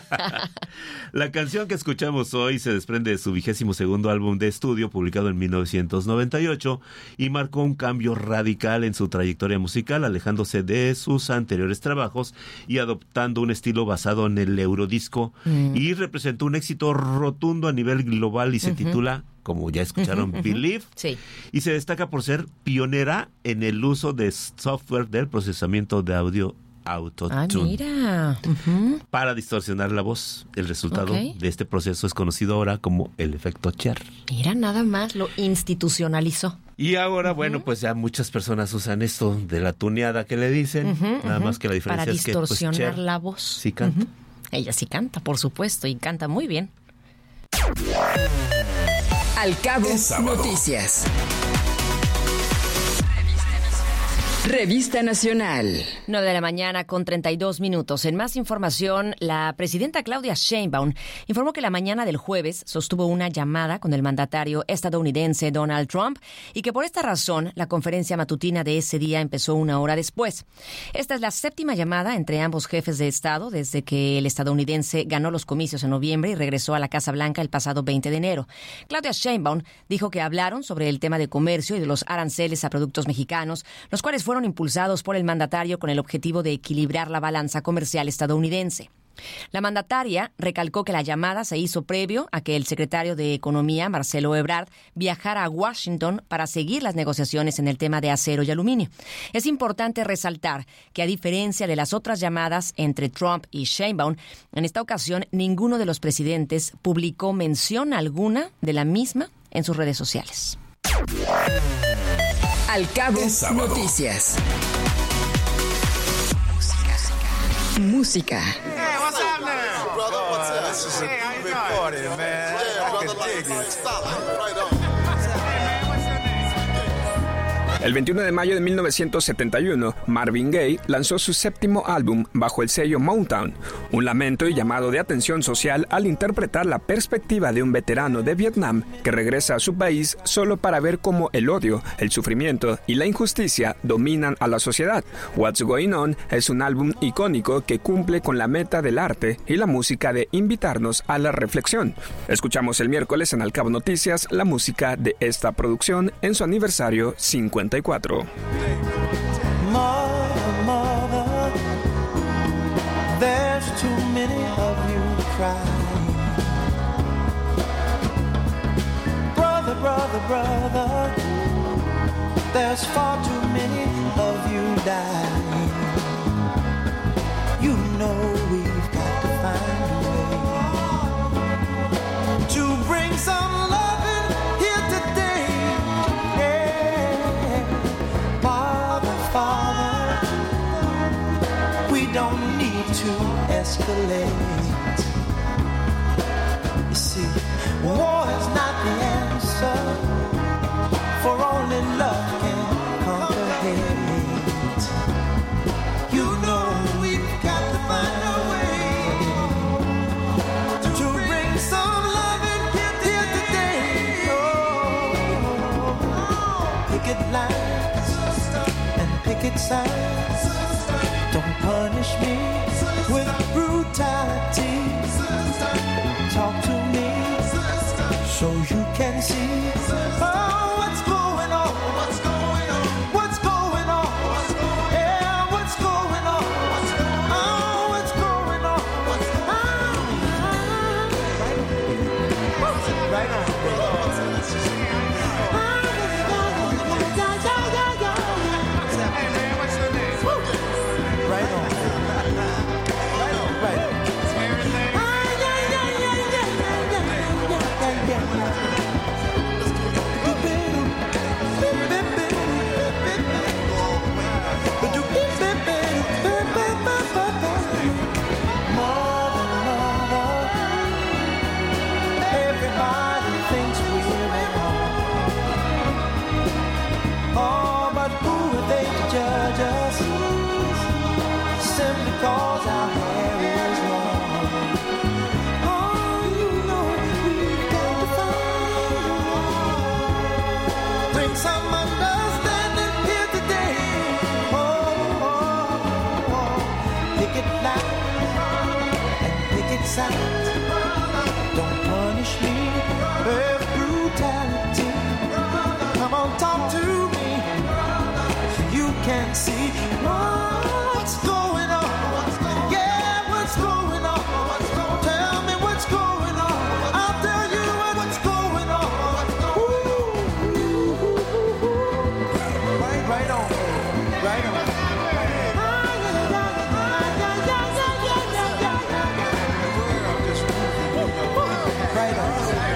La canción que escuchamos hoy se desprende de su 22º álbum de estudio, publicado en 1998, y marcó un cambio radical en su trayectoria musical, alejándose de sus anteriores trabajos y adoptando un estilo basado en el eurodisco, y representó un éxito rotundo a nivel global y se titula, como ya escucharon, Believe, y se destaca por ser pionera en el uso de software del procesamiento de audio Autotune. Mira. Para distorsionar la voz. El resultado de este proceso es conocido ahora como el efecto Cher. Mira, nada más lo institucionalizó. Y ahora, bueno, pues ya muchas personas usan esto de la tuneada que le dicen. Nada más que la diferencia es que para distorsionar Cher la voz. Sí canta. Ella sí canta, por supuesto, y canta muy bien. Al Cabo Noticias. Revista Nacional. 9 de la mañana con 32 minutos. En más información, la presidenta Claudia Sheinbaum informó que la mañana del jueves sostuvo una llamada con el mandatario estadounidense Donald Trump y que por esta razón la conferencia matutina de ese día empezó una hora después. Esta es la 7ª llamada entre ambos jefes de Estado desde que el estadounidense ganó los comicios en noviembre y regresó a la Casa Blanca el pasado 20 de enero. Claudia Sheinbaum dijo que hablaron sobre el tema de comercio y de los aranceles a productos mexicanos, los cuales fueron impulsados por el mandatario con el objetivo de equilibrar la balanza comercial estadounidense. La mandataria recalcó que la llamada se hizo previo a que el secretario de Economía, Marcelo Ebrard, viajara a Washington para seguir las negociaciones en el tema de acero y aluminio. Es importante resaltar que, a diferencia de las otras llamadas entre Trump y Sheinbaum, en esta ocasión ninguno de los presidentes publicó mención alguna de la misma en sus redes sociales. Al Cabo Noticias. Música. Hey, what's happening? Brother, what's up? This is a big party, man. I can dig it. Stop right on. El 21 de mayo de 1971, Marvin Gaye lanzó su séptimo álbum bajo el sello Motown, un lamento y llamado de atención social al interpretar la perspectiva de un veterano de Vietnam que regresa a su país solo para ver cómo el odio, el sufrimiento y la injusticia dominan a la sociedad. What's Going On es un álbum icónico que cumple con la meta del arte y la música de invitarnos a la reflexión. Escuchamos el miércoles en Al Cabo Noticias la música de esta producción en su aniversario 54. Mother, there's too many of you crying. Brother, brother, brother, there's far too many of you dying. You know we've got to find a way to bring some loving here today. Yeah. Father, we don't need to escalate. You see, war is not the answer, for only love can conquer hate. You know we've got to find a way to bring some love in here today. Oh, picket lines and picket signs. Don't punish me with brutality. Talk to me so you can see. Oh, what's going on? What's going on? What's going on? Yeah, what's going on? Oh, what's going on? Right on. Cause our hair is long. Oh, you know we've got to find. Bring some understanding here today. Picket line and picket signs. Don't punish me with brutality. Come on, talk to me so you can see what's going on. What's going on? Tell me what's going on. I'll tell you what's going on. Right on. Right on. Right on.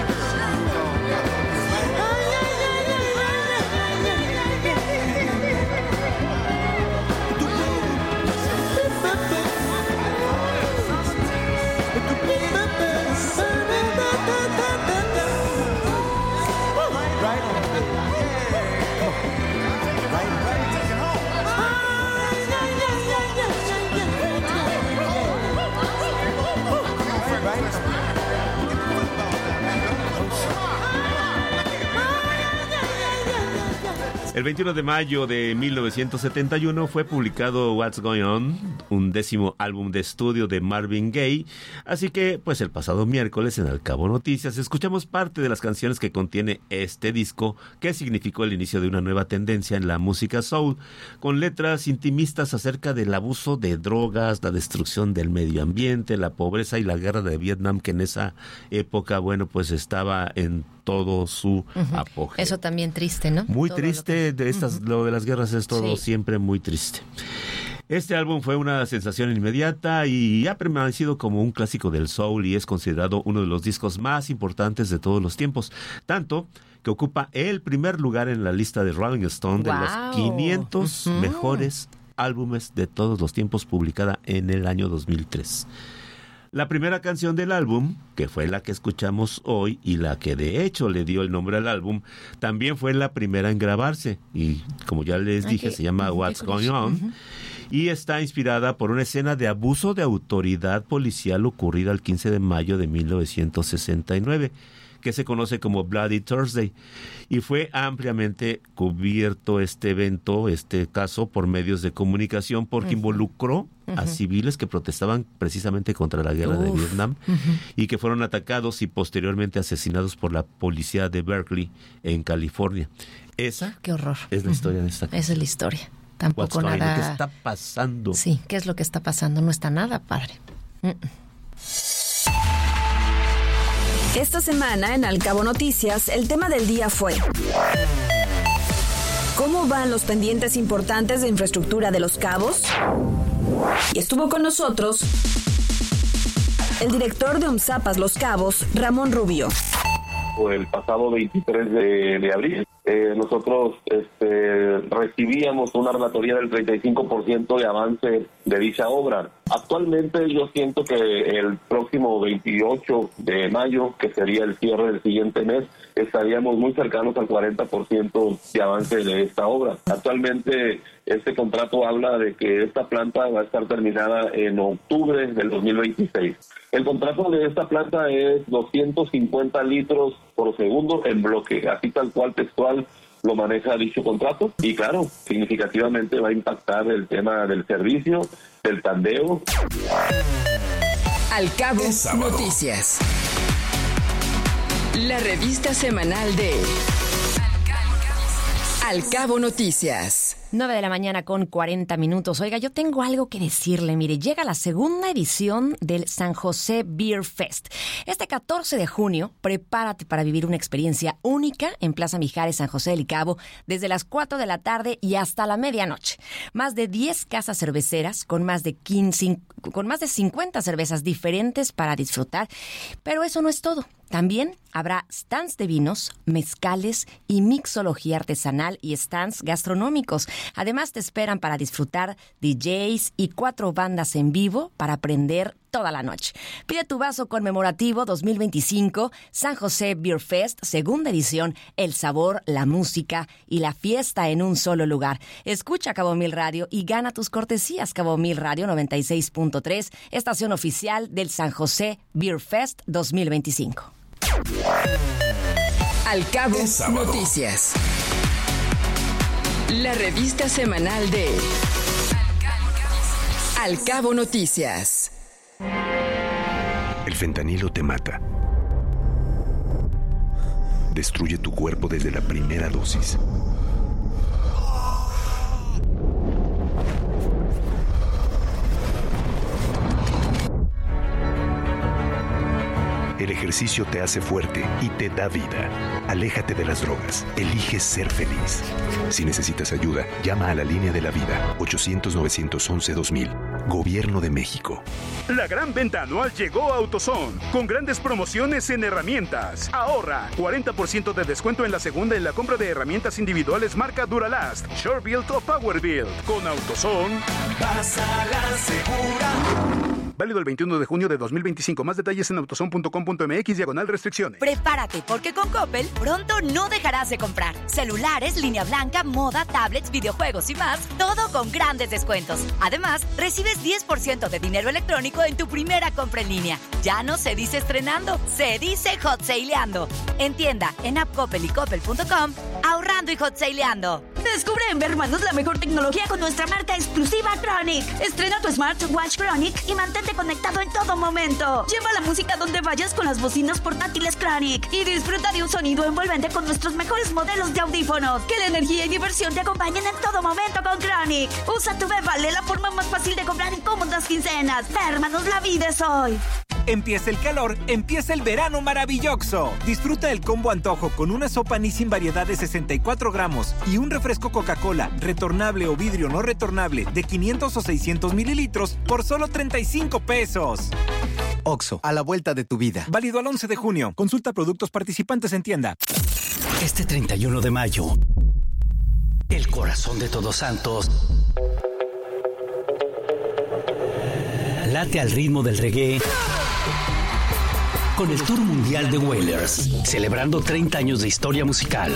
El 21 de mayo de 1971 fue publicado What's Going On, un 10º álbum de estudio de Marvin Gaye. Así que, pues el pasado miércoles en Al Cabo Noticias escuchamos parte de las canciones que contiene este disco, que significó el inicio de una nueva tendencia en la música soul, con letras intimistas acerca del abuso de drogas, la destrucción del medio ambiente, la pobreza y la guerra de Vietnam, que en esa época, bueno, pues estaba en todo su apogeo. Eso también triste, ¿no? Muy todo triste, de estas, lo de las guerras es todo siempre muy triste. Este álbum fue una sensación inmediata y ha permanecido como un clásico del soul y es considerado uno de los discos más importantes de todos los tiempos, tanto que ocupa el primer lugar en la lista de Rolling Stone de los 500 mejores álbumes de todos los tiempos, publicada en el año 2003. La primera canción del álbum, que fue la que escuchamos hoy y la que de hecho le dio el nombre al álbum, también fue la primera en grabarse. Y como ya les dije, se llama What's Going On. Y está inspirada por una escena de abuso de autoridad policial ocurrida el 15 de mayo de 1969, que se conoce como Bloody Thursday, y fue ampliamente cubierto este evento, este caso, por medios de comunicación, porque involucró a civiles que protestaban precisamente contra la guerra de Vietnam y que fueron atacados y posteriormente asesinados por la policía de Berkeley en California. Esa Qué horror. Es la historia de esta canción. Esa es la historia. Tampoco nada. ¿Qué está pasando? Sí, ¿qué es lo que está pasando? No está nada padre. Esta semana en Al Cabo Noticias, el tema del día fue: ¿cómo van los pendientes importantes de infraestructura de Los Cabos? Y estuvo con nosotros el director de OMSAPAS Los Cabos, Ramón Rubio. El pasado 23 de abril, nosotros recibíamos una relatoría del 35% de avance de dicha obra. Actualmente yo siento que el próximo 28 de mayo, que sería el cierre del siguiente mes, estaríamos muy cercanos al 40% de avance de esta obra. Actualmente este contrato habla de que esta planta va a estar terminada en octubre del 2026. El contrato de esta planta es 250 litros por segundo en bloque, así tal cual textual lo maneja dicho contrato. Y claro, significativamente va a impactar el tema del servicio, del tandeo. Al Cabo Noticias. La revista semanal de Al Cabo Noticias. 9 de la mañana con 40 minutos. Oiga, yo tengo algo que decirle. Mire, llega la segunda edición del San José Beer Fest. Este 14 de junio, prepárate para vivir una experiencia única en Plaza Mijares, San José del Cabo, desde las 4 de la tarde y hasta la medianoche. Más de 10 casas cerveceras con más de 50 cervezas diferentes para disfrutar. Pero eso no es todo. También habrá stands de vinos, mezcales y mixología artesanal y stands gastronómicos. Además, te esperan para disfrutar DJs y 4 bandas en vivo para aprender toda la noche. Pide tu vaso conmemorativo 2025, San José Beer Fest, segunda edición, el sabor, la música y la fiesta en un solo lugar. Escucha Cabo Mil Radio y gana tus cortesías. Cabo Mil Radio 96.3, estación oficial del San José Beer Fest 2025. Al Cabo Noticias. La revista semanal de Al Cabo Noticias. El fentanilo te mata. Destruye tu cuerpo desde la primera dosis. El ejercicio te hace fuerte y te da vida. Aléjate de las drogas. Elige ser feliz. Si necesitas ayuda, llama a la Línea de la Vida, 800-911-2000. Gobierno de México. La gran venta anual llegó a AutoZone, con grandes promociones en herramientas. Ahorra 40% de descuento en la segunda en la compra de herramientas individuales marca Duralast, SureBuilt o PowerBuild. Con AutoZone, vas a la segura. Válido el 21 de junio de 2025. Más detalles en autozone.com.mx/restricciones. Prepárate, porque con Coppel pronto no dejarás de comprar. Celulares, línea blanca, moda, tablets, videojuegos y más, todo con grandes descuentos. Además, recibes 10% de dinero electrónico en tu primera compra en línea. Ya no se dice estrenando, se dice hot saleando. En tienda, en app Coppel y coppel.com, ahorrando y hot saleando. Descubre en Bermanos la mejor tecnología con nuestra marca exclusiva Tronic. Estrena tu smartwatch Tronic y mantente conectado en todo momento. Lleva la música donde vayas con las bocinas portátiles Tronic y disfruta de un sonido envolvente con nuestros mejores modelos de audífonos. Que la energía y diversión te acompañen en todo momento con Tronic. Usa tu Vale, la forma más fácil de comprar en cómodas quincenas. Bermanos, la vida es hoy. Empieza el calor, empieza el verano maravilloso. Disfruta el combo antojo con una sopa Nissin variedad de 64 gramos y un refresco Coca-Cola, retornable o vidrio no retornable, de 500 o 600 mililitros por solo 35 pesos. Oxxo, a la vuelta de tu vida. Válido al 11 de junio. Consulta productos participantes en tienda. Este 31 de mayo, el corazón de Todos Santos late al ritmo del reggae con el Tour Mundial de Wailers, celebrando 30 años de historia musical.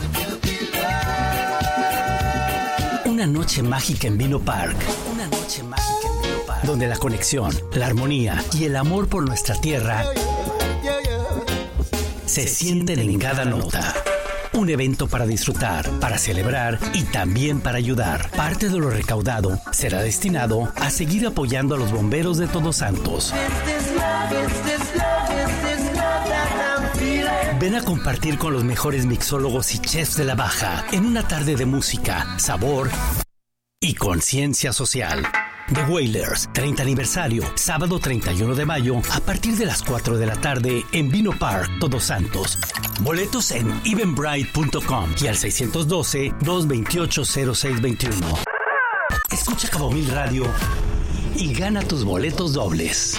Una noche mágica en Vino Park. Una noche mágica en Vino Park. Donde la conexión, la armonía y el amor por nuestra tierra se sienten en cada nota. Un evento para disfrutar, para celebrar y también para ayudar. Parte de lo recaudado será destinado a seguir apoyando a los bomberos de Todos Santos. Ven a compartir con los mejores mixólogos y chefs de la Baja en una tarde de música, sabor y conciencia social. The Wailers, 30 aniversario, sábado 31 de mayo, a partir de las 4 de la tarde en Vino Park, Todos Santos. Boletos en eventbrite.com y al 612-228-0621. Escucha Cabo Mil Radio y gana tus boletos dobles.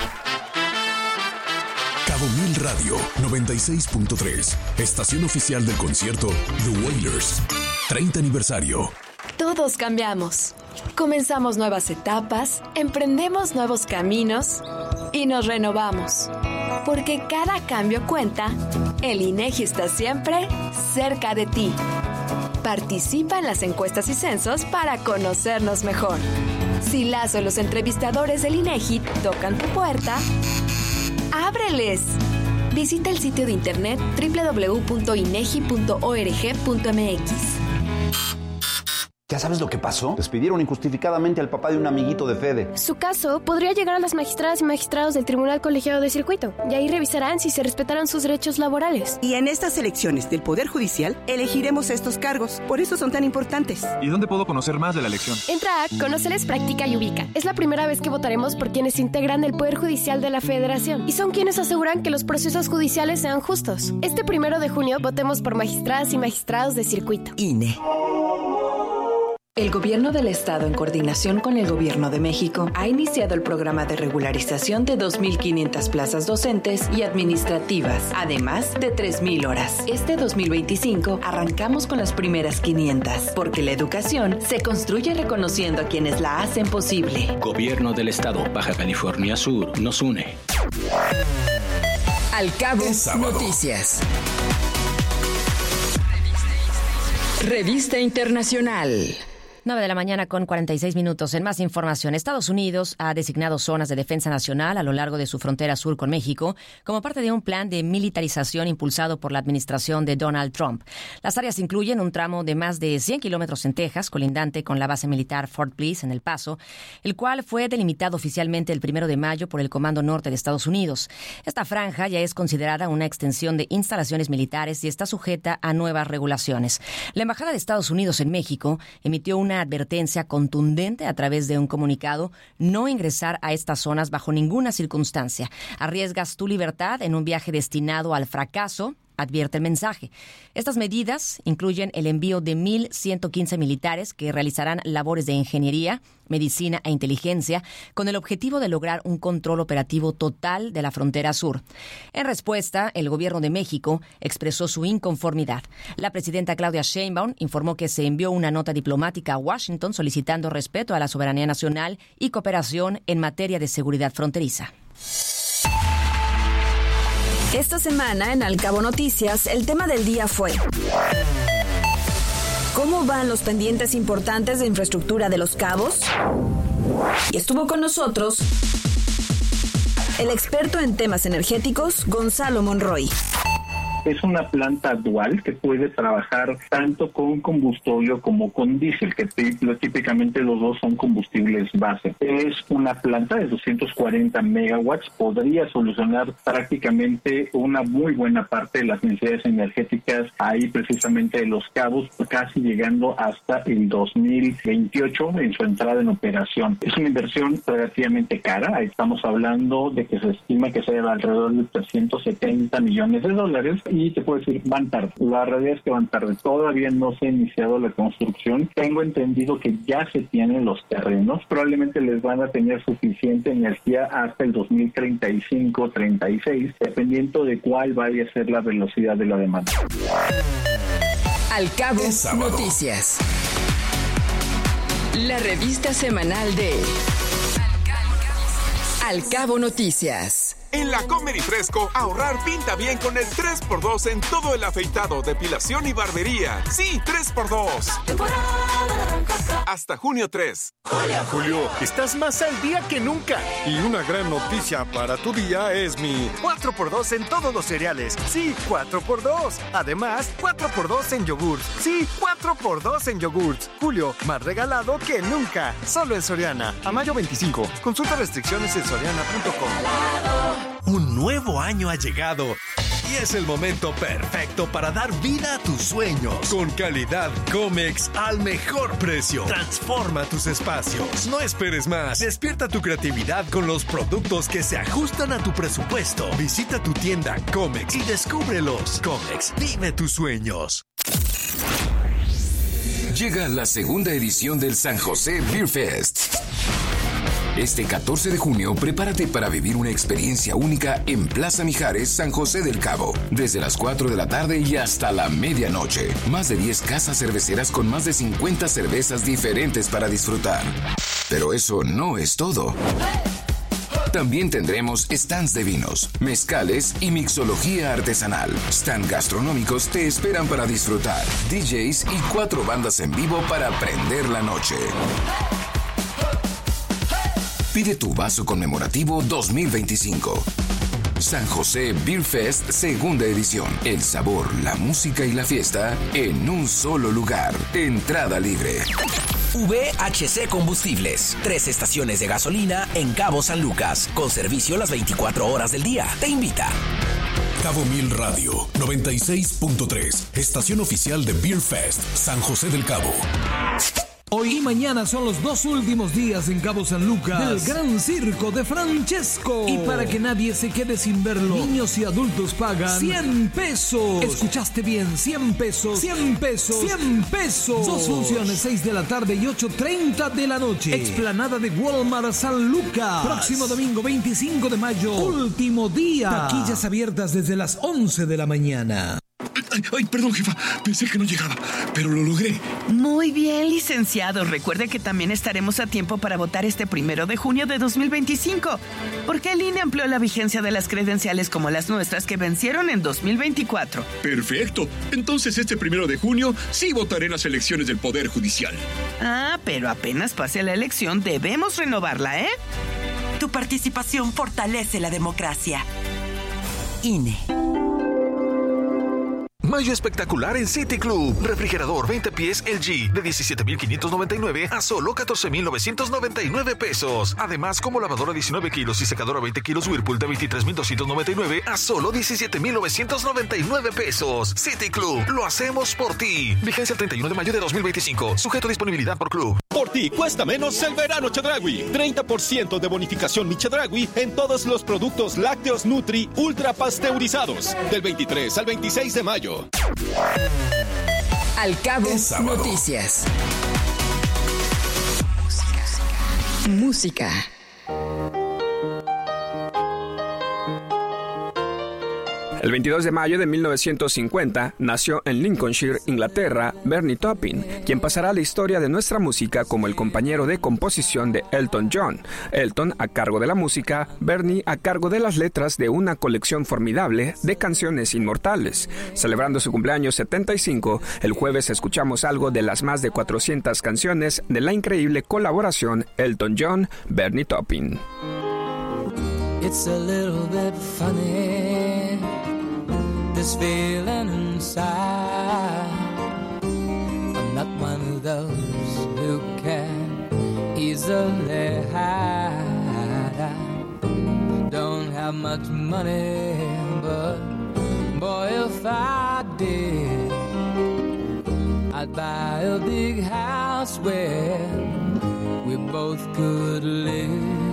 Cabo Mil Radio 96.3, estación oficial del concierto The Wailers, 30 aniversario. Todos cambiamos. Comenzamos nuevas etapas, emprendemos nuevos caminos y nos renovamos. Porque cada cambio cuenta, el INEGI está siempre cerca de ti. Participa en las encuestas y censos para conocernos mejor. Si las o los entrevistadores del INEGI tocan tu puerta, ¡ábreles! Visita el sitio de internet www.inegi.org.mx. ¿Ya sabes lo que pasó? Despidieron injustificadamente al papá de un amiguito de Fede. Su caso podría llegar a las magistradas y magistrados del Tribunal Colegiado de Circuito, y ahí revisarán si se respetaron sus derechos laborales. Y en estas elecciones del Poder Judicial elegiremos estos cargos, por eso son tan importantes. ¿Y dónde puedo conocer más de la elección? Entra a Conoceles, Practica y Ubica. Es la primera vez que votaremos por quienes integran el Poder Judicial de la Federación, y son quienes aseguran que los procesos judiciales sean justos. Este 1 de junio votemos por magistradas y magistrados de Circuito. INE. El Gobierno del Estado, en coordinación con el Gobierno de México, ha iniciado el programa de regularización de 2.500 plazas docentes y administrativas, además de 3.000 horas. Este 2025 arrancamos con las primeras 500, porque la educación se construye reconociendo a quienes la hacen posible. Gobierno del Estado, Baja California Sur, nos une. Al Cabo Noticias. Revista Internacional. 9 de la mañana con 46 minutos. En más información, Estados Unidos ha designado zonas de defensa nacional a lo largo de su frontera sur con México como parte de un plan de militarización impulsado por la administración de Donald Trump. Las áreas incluyen un tramo de más de 100 kilómetros en Texas, colindante con la base militar Fort Bliss en El Paso, el cual fue delimitado oficialmente el 1 de mayo por el Comando Norte de Estados Unidos. Esta franja ya es considerada una extensión de instalaciones militares y está sujeta a nuevas regulaciones. La Embajada de Estados Unidos en México emitió una advertencia contundente a través de un comunicado: no ingresar a estas zonas bajo ninguna circunstancia. Arriesgas tu libertad en un viaje destinado al fracaso, advierte el mensaje. Estas medidas incluyen el envío de 1.115 militares que realizarán labores de ingeniería, medicina e inteligencia con el objetivo de lograr un control operativo total de la frontera sur. En respuesta, el gobierno de México expresó su inconformidad. La presidenta Claudia Sheinbaum informó que se envió una nota diplomática a Washington solicitando respeto a la soberanía nacional y cooperación en materia de seguridad fronteriza. Esta semana en Al Cabo Noticias, el tema del día fue: ¿cómo van los pendientes importantes de infraestructura de Los Cabos? Y estuvo con nosotros el experto en temas energéticos, Gonzalo Monroy. Es una planta dual que puede trabajar tanto con combustorio como con diésel, que típicamente los dos son combustibles base. Es una planta de 240 megawatts, podría solucionar prácticamente una muy buena parte de las necesidades energéticas ahí precisamente de Los Cabos, casi llegando hasta el 2028 en su entrada en operación. Es una inversión relativamente cara, estamos hablando de que se estima que sea alrededor de $370 millones, y te puedo decir, van tarde. La realidad es que van tarde. Todavía no se ha iniciado la construcción. Tengo entendido que ya se tienen los terrenos. Probablemente les van a tener suficiente energía hasta el 2035-36, dependiendo de cuál vaya a ser la velocidad de la demanda. Al Cabo Noticias. La revista semanal de Al Cabo Noticias. En La Comer y Fresco, ahorrar pinta bien con el 3x2 en todo el afeitado, depilación y barbería. Sí, 3x2. Hasta junio 3. Hola, Julio, estás más al día que nunca. Y una gran noticia para tu día es mi 4x2 en todos los cereales. Sí, 4x2. Además, 4x2 en yogurts. Sí, 4x2 en yogurts. Julio, más regalado que nunca. Solo en Soriana. A mayo 25. Consulta restricciones en soriana.com. Un nuevo año ha llegado y es el momento perfecto para dar vida a tus sueños. Con calidad Comex al mejor precio. Transforma tus espacios. No esperes más. Despierta tu creatividad con los productos que se ajustan a tu presupuesto. Visita tu tienda Comex y descúbrelos. Comex, vive tus sueños. Llega la segunda edición del San José Beer Fest. Este 14 de junio, prepárate para vivir una experiencia única en Plaza Mijares, San José del Cabo. Desde las 4 de la tarde y hasta la medianoche. Más de 10 casas cerveceras con más de 50 cervezas diferentes para disfrutar. Pero eso no es todo. También tendremos stands de vinos, mezcales y mixología artesanal. Stand gastronómicos te esperan para disfrutar. DJs y 4 bandas en vivo para prender la noche. Pide tu vaso conmemorativo 2025. San José Beer Fest, segunda edición. El sabor, la música y la fiesta en un solo lugar. Entrada libre. VHC Combustibles. 3 estaciones de gasolina en Cabo San Lucas, con servicio las 24 horas del día. Te invita. Cabo Mil Radio 96.3, estación oficial de Beer Fest, San José del Cabo. Hoy y mañana son los 2 últimos días en Cabo San Lucas del Gran Circo de Francesco. Y para que nadie se quede sin verlo, niños y adultos pagan 100 pesos. ¿Escuchaste bien? 100 pesos. 100 pesos. 100 pesos. 2 funciones, 6 de la tarde y 8:30 de la noche. Explanada de Walmart San Lucas. Próximo domingo 25 de mayo. Último día. Taquillas abiertas desde las 11 de la mañana. Ay, perdón, jefa. Pensé que no llegaba, pero lo logré. Muy bien, licenciado. Recuerde que también estaremos a tiempo para votar este 1 de junio de 2025, porque el INE amplió la vigencia de las credenciales como las nuestras que vencieron en 2024. Perfecto. Entonces este 1 de junio sí votaré en las elecciones del Poder Judicial. Ah, pero apenas pase la elección debemos renovarla, ¿eh? Tu participación fortalece la democracia. INE. Mayo espectacular en City Club. Refrigerador 20 pies LG de 17,599 a solo 14,999 pesos. Además, como lavadora 19 kilos y secadora 20 kilos Whirlpool de 23,299 a solo 17,999 pesos. City Club, lo hacemos por ti. Vigencia el 31 de mayo de 2025. Sujeto a disponibilidad por club. Por ti cuesta menos el verano Chedraui. 30% de bonificación Mi Chedraui en todos los productos lácteos Nutri ultra pasteurizados. Del 23 al 26 de mayo. Al Cabo Noticias. Música. El 22 de mayo de 1950 nació en Lincolnshire, Inglaterra, Bernie Taupin, quien pasará a la historia de nuestra música como el compañero de composición de Elton John. Elton a cargo de la música, Bernie a cargo de las letras de una colección formidable de canciones inmortales. Celebrando su cumpleaños 75, el jueves escuchamos algo de las más de 400 canciones de la increíble colaboración Elton John-Bernie Taupin. It's a little bit funny, this feeling inside. I'm not one of those who can easily hide. I don't have much money, but boy, if I did, I'd buy a big house where we both could live.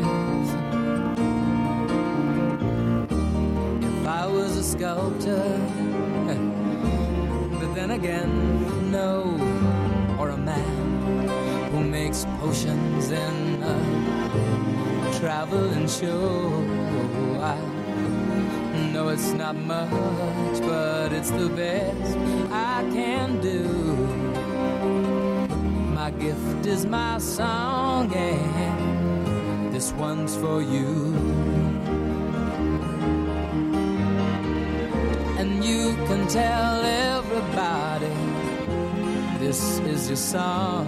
I was a sculptor, but then again, no, or a man who makes potions in a traveling show. I know it's not much, but it's the best I can do. My gift is my song, and this one's for you. can tell everybody this is your song.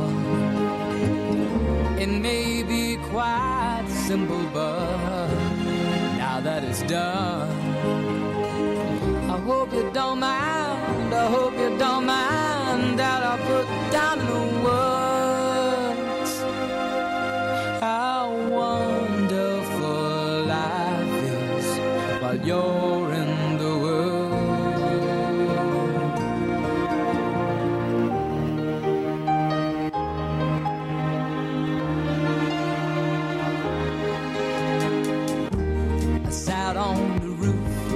It may be quite simple, but now that it's done, I hope you don't mind, I hope you don't mind that I put down in the words how wonderful life is while you're in the world. I sat on the roof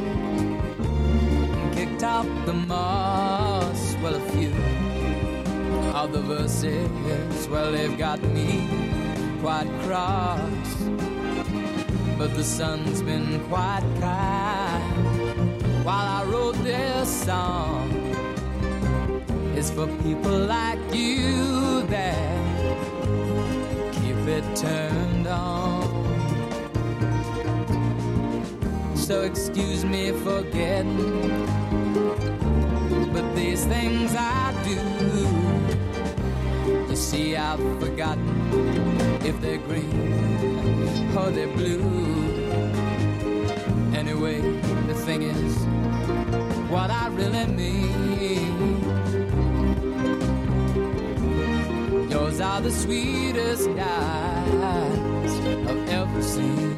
and kicked out the moss. Well, a few of the verses, well, they've got me quite cross, but the sun's been quite kind while I wrote this song. It's for people like you that keep it turned on. So excuse me for getting, but these things I do, you see, I've forgotten if they're green or they're blue. Anyway, the thing is, what I really mean, yours are the sweetest eyes I've ever seen.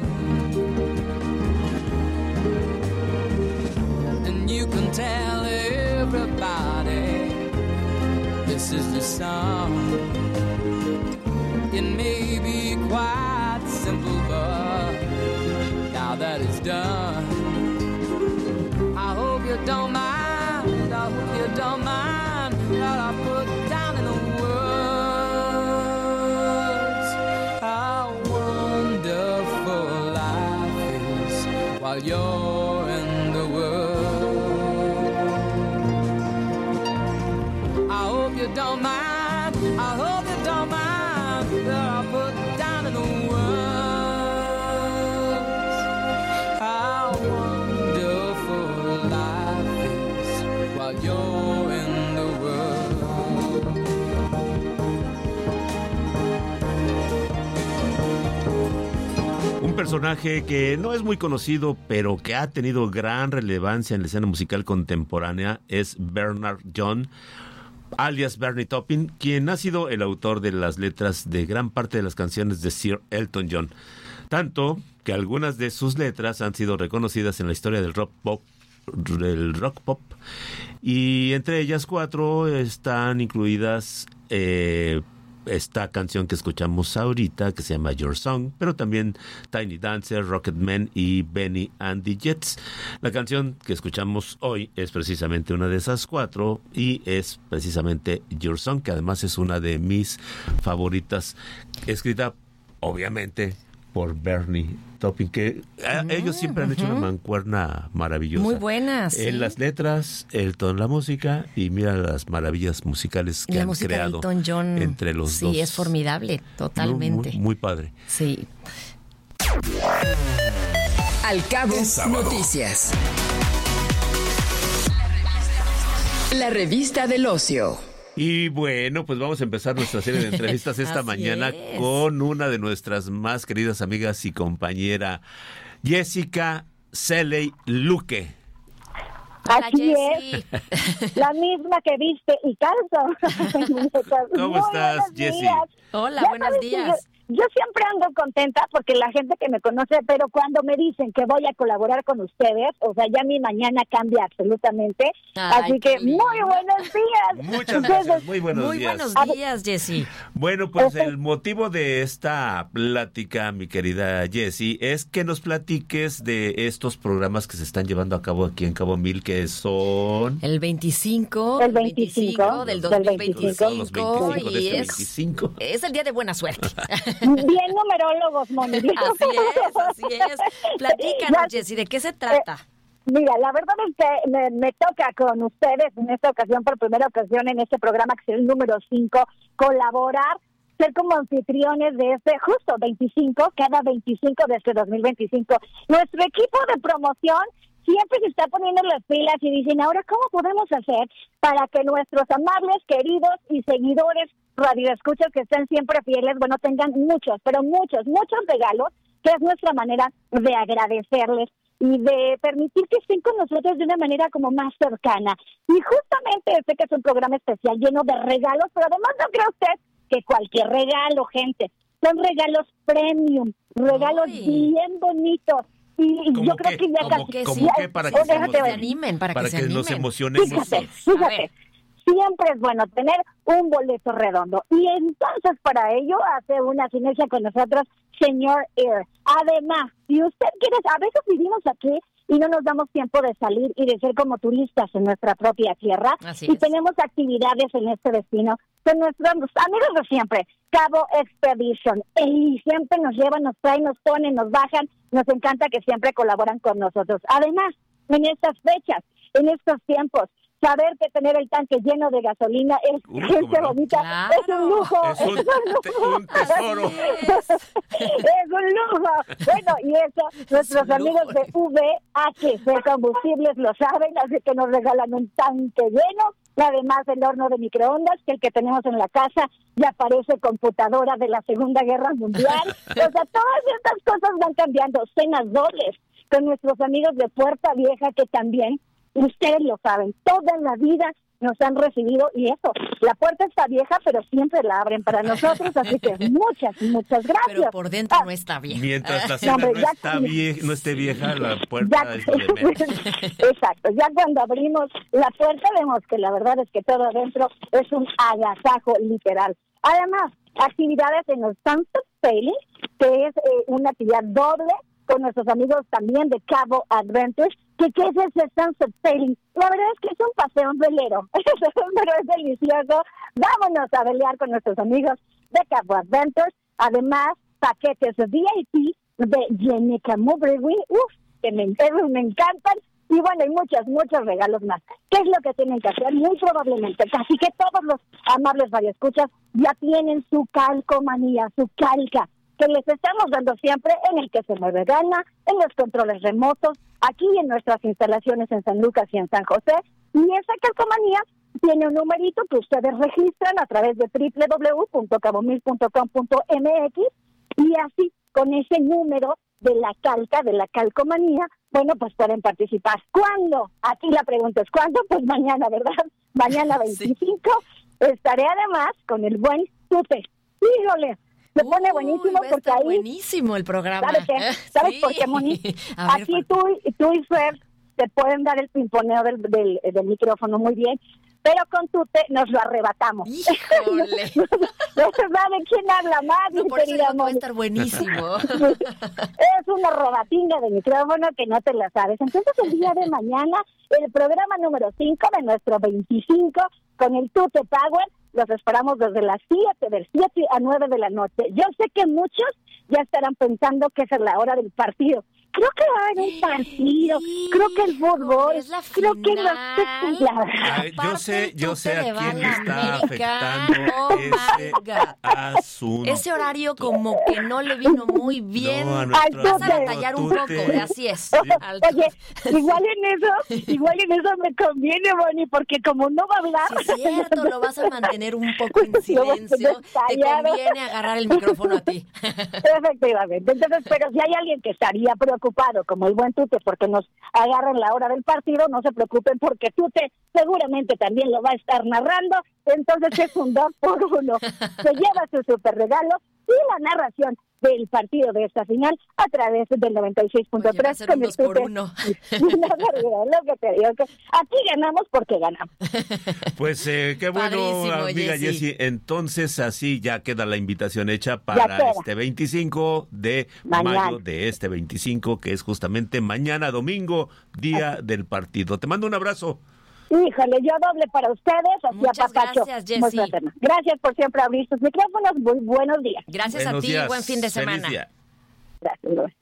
And you can tell everybody this is the song. It may be quite simple, but now that it's done, I hope you don't mind, I hope you don't mind that I put down in the words how wonderful life is while you're in the world. I hope you don't mind, I hope you don't mind that I put down in the words how wonderful life is while you're in the world. Un personaje que no es muy conocido, pero que ha tenido gran relevancia en la escena musical contemporánea es Bernard John, alias Bernie Taupin, quien ha sido el autor de las letras de gran parte de las canciones de Sir Elton John. Tanto que algunas de sus letras han sido reconocidas en la historia del rock pop, y entre ellas 4 están incluidas esta canción que escuchamos ahorita, que se llama Your Song, pero también Tiny Dancer, Rocketman y Benny and the Jets. La canción que escuchamos hoy es precisamente una de esas 4 y es precisamente Your Song, que además es una de mis favoritas, escrita obviamente por Bernie Taupin, que ellos siempre han hecho una mancuerna maravillosa. Muy buenas. En las letras, Elton la música, y mira las maravillas musicales que han creado de Elton John, entre los dos. Sí, es formidable, totalmente. Muy padre. Sí. Al Cabo Noticias. La revista del ocio. Y bueno, pues vamos a empezar nuestra serie de entrevistas esta mañana con una de nuestras más queridas amigas y compañera, Jessica Celey Luque. Así es, la misma que viste y calzo. ¿Cómo estás, Jessie? Hola, buenos días. Yo siempre ando contenta porque la gente que me conoce, pero cuando me dicen que voy a colaborar con ustedes, o sea, ya mi mañana cambia absolutamente. Ay, así que muy buenos días. Muchas gracias, muy buenos días. Muy buenos días, Jessie. Bueno, pues el motivo de esta plática, mi querida Jessie, es que nos platiques de estos programas que se están llevando a cabo aquí en Cabo Mil, que son... El 25 del 2025. Los 25 de este 25. Es el día de buena suerte. Bien numerólogos, Moni. Así es. Platícanos, Jessie, ¿de qué se trata? Mira, la verdad es que me toca con ustedes en esta ocasión, por primera ocasión en este programa, que es el número 5, colaborar, ser como anfitriones de este justo 25, cada 25 de este 2025. Nuestro equipo de promoción siempre se está poniendo las pilas y dicen, ahora, ¿cómo podemos hacer para que nuestros amables, queridos y seguidores radioescuchas que estén siempre fieles, bueno, tengan muchos, pero muchos regalos, que es nuestra manera de agradecerles y de permitir que estén con nosotros de una manera como más cercana? Y justamente este que es un programa especial lleno de regalos, pero además no cree usted que cualquier regalo, gente, son regalos premium, regalos bien bonitos. Y yo creo que ya casi... ¿Cómo que para que se animen? Para que nos emocionemos. Fíjate, siempre es bueno tener un boleto redondo. Y entonces para ello hace una sinergia con nosotros, señor Air. Además, si usted quiere, a veces vivimos aquí y no nos damos tiempo de salir y de ser como turistas en nuestra propia tierra. Y tenemos actividades en este destino con nuestros amigos de siempre, Cabo Expedition. Y siempre nos llevan, nos traen, nos ponen, nos bajan. Nos encanta que siempre colaboran con nosotros. Además, en estas fechas, en estos tiempos, saber que tener el tanque lleno de gasolina es gente bonita, claro. Es un lujo. Es un tesoro. Es un lujo. Bueno, y eso, nuestros amigos de VHC Combustibles lo saben, así que nos regalan un tanque lleno. Además, el horno de microondas, que el que tenemos en la casa ya parece computadora de la Segunda Guerra Mundial. O sea, todas estas cosas van cambiando. Cenas dobles con nuestros amigos de Puerta Vieja, que también, ustedes lo saben, toda la vida nos han recibido, y eso, la puerta está vieja, pero siempre la abren para nosotros, así que muchas gracias. Pero por dentro no está vieja. Mientras la cena no esté vieja, la puerta es de menos. Exacto, ya cuando abrimos la puerta vemos que la verdad es que todo adentro es un agasajo literal. Además, actividades en los Sunset Sailing, que es una actividad doble con nuestros amigos también de Cabo Adventures. ¿Qué es ese Sunset Sailing? La verdad es que es un paseo en velero, pero es delicioso. Vámonos a velear con nuestros amigos de Cabo Adventures. Además, paquetes VIP de Jenica Mowbray, que me encantan. Y bueno, hay muchos regalos más. ¿Qué es lo que tienen que hacer? Muy probablemente, casi que todos los amables radioescuchas ya tienen su calcomanía, su calca, que les estamos dando siempre en el que se mueve gana, en los controles remotos, aquí en nuestras instalaciones en San Lucas y en San José. Y esa calcomanía tiene un numerito que ustedes registran a través de www.cabomil.com.mx, y así, con ese número de la calca, de la calcomanía, bueno, pues pueden participar. ¿Cuándo? Aquí la pregunta es ¿cuándo? Pues mañana, ¿verdad? Mañana 25. Sí. Estaré además con el buen Tute. Híjole, se pone buenísimo porque ahí... buenísimo el programa. ¿Sabes por qué, Moni? Aquí tú y Fer te pueden dar el pimponeo del micrófono muy bien, pero con Tute nos lo arrebatamos. ¡Híjole! ¿Sabe quién habla más, no, mi por querida eso Moni? Va a estar buenísimo. Es una robatinga de micrófono que no te la sabes. Entonces, el día de mañana, el programa número 5 de nuestro 25, con el Tute Power, los esperamos desde las 7 a 9 de la noche. Yo sé que muchos ya estarán pensando que esa es la hora del partido. Creo que va a haber un partido, creo que el fútbol, es la final. Creo que yo sé a quién le está afectando ese asunto. Ese horario como que no le vino muy bien. Vas a batallar un poco, así es. Oye, igual en eso me conviene, Bonnie, porque como no va a hablar... Sí, es cierto, lo vas a mantener un poco en silencio. Te conviene agarrar el micrófono a ti. Efectivamente. Entonces, pero si hay alguien que estaría preocupado, como el buen Tute, porque nos agarran la hora del partido, no se preocupen, porque Tute seguramente también lo va a estar narrando. Entonces es un 2-por-1. Se lleva su super regalo y la narración del partido de esta final a través del 96.3 con el Tute. Lo que te digo, que aquí ganamos porque ganamos. Pues qué bueno, padrísimo, amiga Jessie. Entonces así ya queda la invitación hecha para este 25 de mayo de este 25, que es justamente mañana domingo, día del partido. Te mando un abrazo. Híjole, yo doble para ustedes, así muchas apapacho. Gracias, Jessie. Gracias por siempre abrir sus micrófonos. Muy buenos días. Gracias a ti, buen fin de semana. Gracias.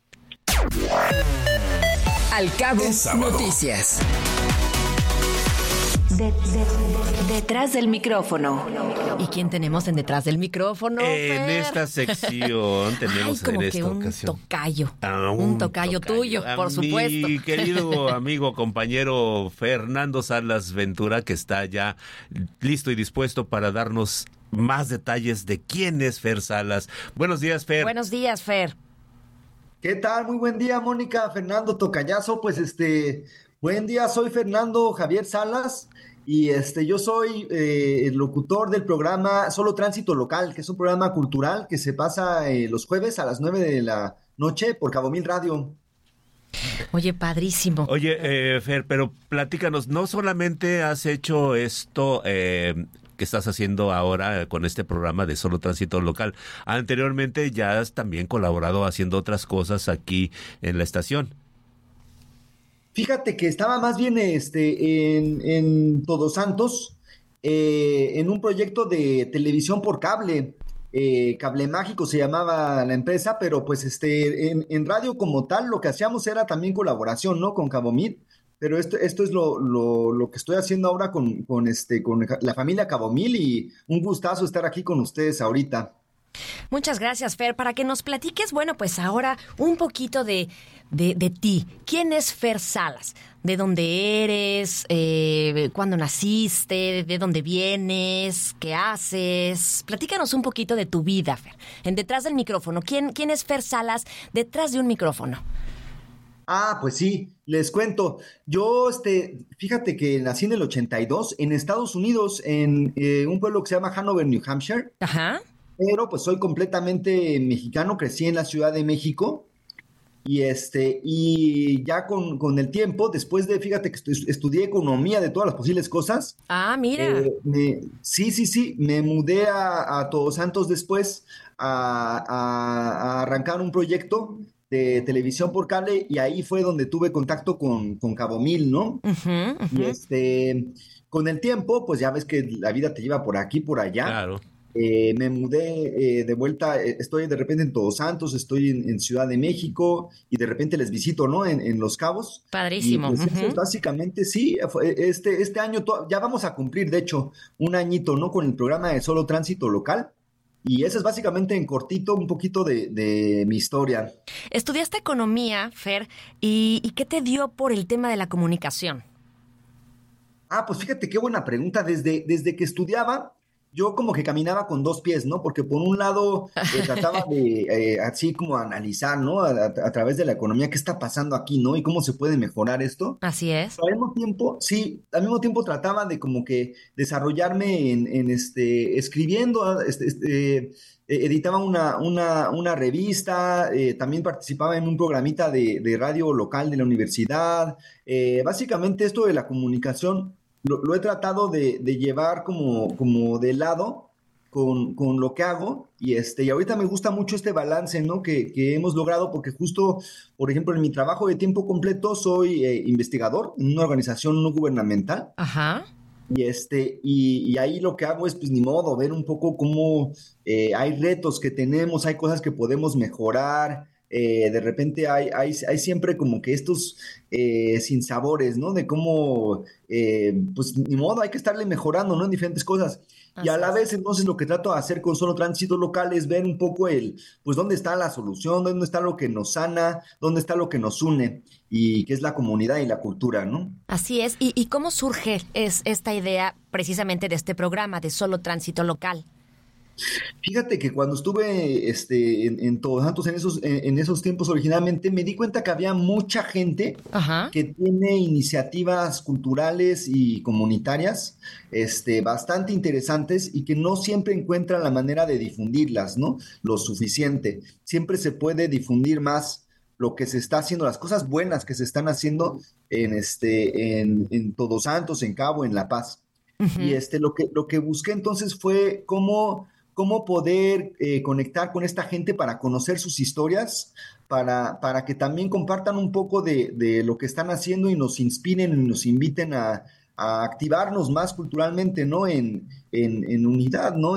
Al Cabo Noticias. Detrás del micrófono. ¿Y quién tenemos en Detrás del micrófono, En Fer? esta sección tenemos como en esta que un ocasión tocayo. Un tocayo tuyo, por supuesto. Mi querido amigo, compañero Fernando Salas Ventura, que está ya listo y dispuesto para darnos más detalles de quién es Fer Salas. Buenos días, Fer. Buenos días, Fer. ¿Qué tal? Muy buen día, Mónica, Fernando, tocayazo. Pues buen día, soy Fernando Javier Salas y yo soy el locutor del programa Solo Tránsito Local, que es un programa cultural que se pasa los jueves a las 9 de la noche por Cabo Mil Radio. Oye, padrísimo. Oye, Fer, pero platícanos, no solamente has hecho esto que estás haciendo ahora con este programa de Solo Tránsito Local. Anteriormente ya has también colaborado haciendo otras cosas aquí en la estación. Fíjate que estaba más bien en Todos Santos, en un proyecto de televisión por cable. Cable Mágico se llamaba la empresa, pero pues en radio como tal lo que hacíamos era también colaboración, ¿no? Con Cabo Mil. Pero esto es lo que estoy haciendo ahora con la familia Cabo Mil, y un gustazo estar aquí con ustedes ahorita. Muchas gracias, Fer. Para que nos platiques, bueno, pues ahora un poquito de ti. ¿Quién es Fer Salas? ¿De dónde eres? ¿Cuándo naciste? ¿De dónde vienes? ¿Qué haces? Platícanos un poquito de tu vida, Fer. En Detrás del Micrófono. ¿Quién es Fer Salas detrás de un micrófono? Ah, pues sí, les cuento. Yo, fíjate que nací en el 82 en Estados Unidos, en un pueblo que se llama Hanover, New Hampshire. Ajá. Pero pues soy completamente mexicano, crecí en la Ciudad de México y ya con el tiempo, después fíjate que estudié economía de todas las posibles cosas. Ah, mira. Sí, me mudé a Todos Santos después a arrancar un proyecto de televisión por cable, y ahí fue donde tuve contacto con Cabo Mil, ¿no? Uh-huh, uh-huh. Y con el tiempo, pues ya ves que la vida te lleva por aquí, por allá. Claro. Me mudé de vuelta, estoy de repente en Todos Santos, estoy en Ciudad de México, y de repente les visito, ¿no? En Los Cabos. Padrísimo. Y pues eso, básicamente, sí, este año ya vamos a cumplir, de hecho, un añito, ¿no? Con el programa de Solo Tránsito Local. Y eso es básicamente en cortito un poquito de mi historia. Estudiaste economía, Fer, ¿y qué te dio por el tema de la comunicación? Ah, pues fíjate qué buena pregunta. Desde que estudiaba, yo como que caminaba con dos pies, ¿no? Porque por un lado trataba de así como analizar, ¿no? A través de la economía, qué está pasando aquí, ¿no? Y cómo se puede mejorar esto. Así es. Pero al mismo tiempo trataba de como que desarrollarme en escribiendo, editaba una revista, también participaba en un programita de radio local de la universidad. Básicamente esto de la comunicación lo he tratado de llevar como de lado con lo que hago, y ahorita me gusta mucho este balance, ¿no? que hemos logrado, porque justo, por ejemplo, en mi trabajo de tiempo completo soy investigador en una organización no gubernamental. Ajá. Y ahí lo que hago es, pues ni modo, ver un poco cómo hay retos que tenemos, hay cosas que podemos mejorar. De repente hay siempre como que estos sinsabores, ¿no? De cómo, pues ni modo, hay que estarle mejorando, ¿no? En diferentes cosas. Y a la vez, entonces, lo que trato de hacer con Solo Tránsito Local es ver un poco pues dónde está la solución, dónde está lo que nos sana, dónde está lo que nos une, y que es la comunidad y la cultura, ¿no? Así es. ¿Y cómo surge esta idea precisamente de este programa de Solo Tránsito Local? Fíjate que cuando estuve en Todos Santos en esos tiempos originalmente, me di cuenta que había mucha gente que tiene iniciativas culturales y comunitarias bastante interesantes, y que no siempre encuentran la manera de difundirlas, ¿no? Lo suficiente. Siempre se puede difundir más lo que se está haciendo, las cosas buenas que se están haciendo en Todos Santos, en Cabo, en La Paz. Uh-huh. Y lo que busqué entonces fue cómo poder conectar con esta gente para conocer sus historias, para que también compartan un poco de lo que están haciendo y nos inspiren y nos inviten a activarnos más culturalmente, ¿no? En unidad, ¿no?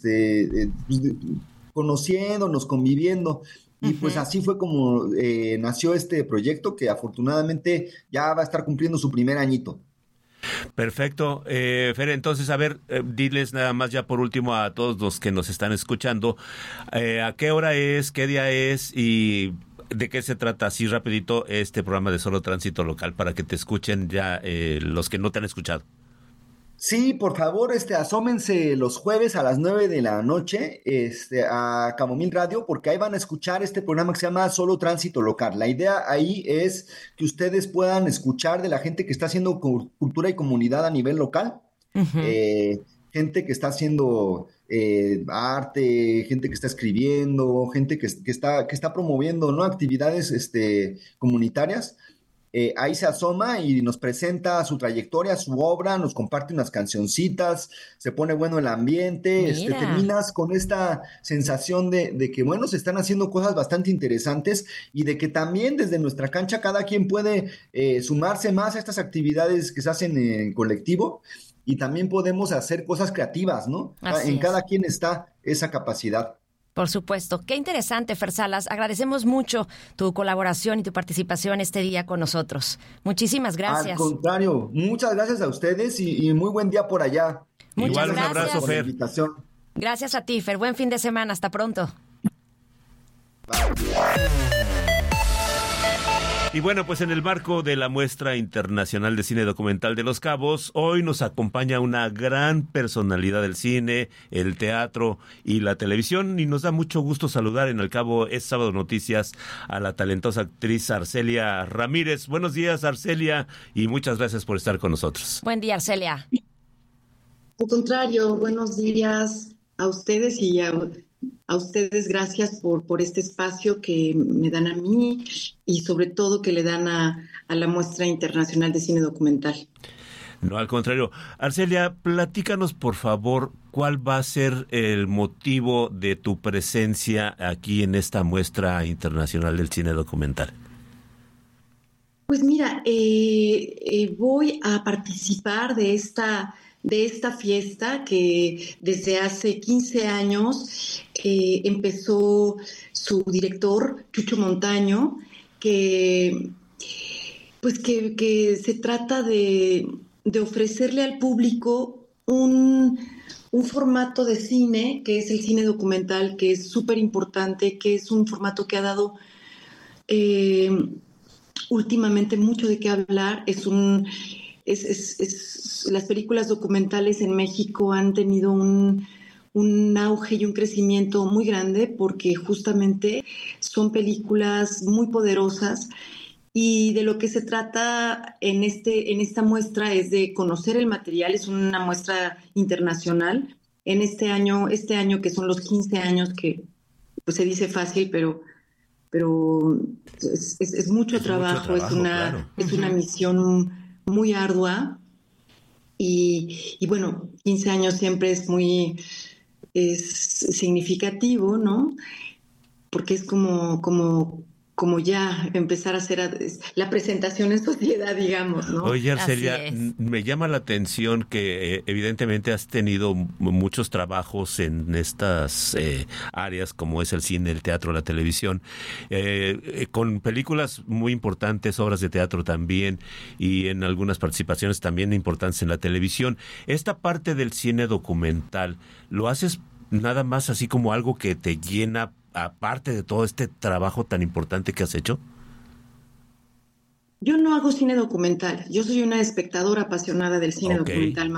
Conociéndonos, conviviendo. Y pues así fue como nació este proyecto, que afortunadamente ya va a estar cumpliendo su primer añito. Perfecto. Fer, entonces, a ver, diles nada más ya por último a todos los que nos están escuchando, ¿a qué hora es, qué día es y de qué se trata así rapidito este programa de Solo Tránsito Local para que te escuchen ya los que no te han escuchado? Sí, por favor, asómense los jueves a las 9 de la noche, a Camomil Radio, porque ahí van a escuchar este programa que se llama Solo Tránsito Local. La idea ahí es que ustedes puedan escuchar de la gente que está haciendo cultura y comunidad a nivel local, gente que está haciendo arte, gente que está escribiendo, gente que está promoviendo, ¿no?, actividades comunitarias. Ahí se asoma y nos presenta su trayectoria, su obra, nos comparte unas cancioncitas, se pone bueno el ambiente, terminas con esta sensación de que, bueno, se están haciendo cosas bastante interesantes y de que también desde nuestra cancha cada quien puede sumarse más a estas actividades que se hacen en colectivo y también podemos hacer cosas creativas, ¿no? En cada quien está esa capacidad. Por supuesto. Qué interesante, Fer Salas. Agradecemos mucho tu colaboración y tu participación este día con nosotros. Muchísimas gracias. Al contrario, muchas gracias a ustedes y muy buen día por allá. Muchas gracias. Un abrazo, Fer. Gracias a ti, Fer. Buen fin de semana. Hasta pronto. Y bueno, pues en el marco de la Muestra Internacional de Cine Documental de Los Cabos, hoy nos acompaña una gran personalidad del cine, el teatro y la televisión, y nos da mucho gusto saludar en El Cabo es Sábado Noticias a la talentosa actriz Arcelia Ramírez. Buenos días, Arcelia, y muchas gracias por estar con nosotros. Buen día, Arcelia. Al contrario, buenos días a ustedes y a ustedes, gracias por este espacio que me dan a mí y sobre todo que le dan a la Muestra Internacional de Cine Documental. No, al contrario. Arcelia, platícanos por favor cuál va a ser el motivo de tu presencia aquí en esta Muestra Internacional del Cine Documental. Pues mira, voy a participar de esta fiesta que desde hace 15 años empezó su director, Chucho Montaño, que se trata de ofrecerle al público un formato de cine, que es el cine documental, que es súper importante, que es un formato que ha dado últimamente mucho de qué hablar. Las películas documentales en México han tenido un auge y un crecimiento muy grande porque justamente son películas muy poderosas y de lo que se trata en esta muestra es de conocer el material. Es una muestra internacional. En este año que son los 15 años, que pues se dice fácil, pero es mucho trabajo, claro. Es una misión muy ardua y bueno, 15 años siempre es significativo, ¿no? Porque es como ya empezar a hacer la presentación en sociedad, ¿no? Oye, Arcelia, me llama la atención que evidentemente has tenido muchos trabajos en estas áreas como es el cine, el teatro, la televisión, con películas muy importantes, obras de teatro también, y en algunas participaciones también importantes en la televisión. Esta parte del cine documental, ¿lo haces nada más así como algo que te llena, aparte de todo este trabajo tan importante que has hecho? Yo no hago cine documental. Yo soy una espectadora apasionada del cine documental.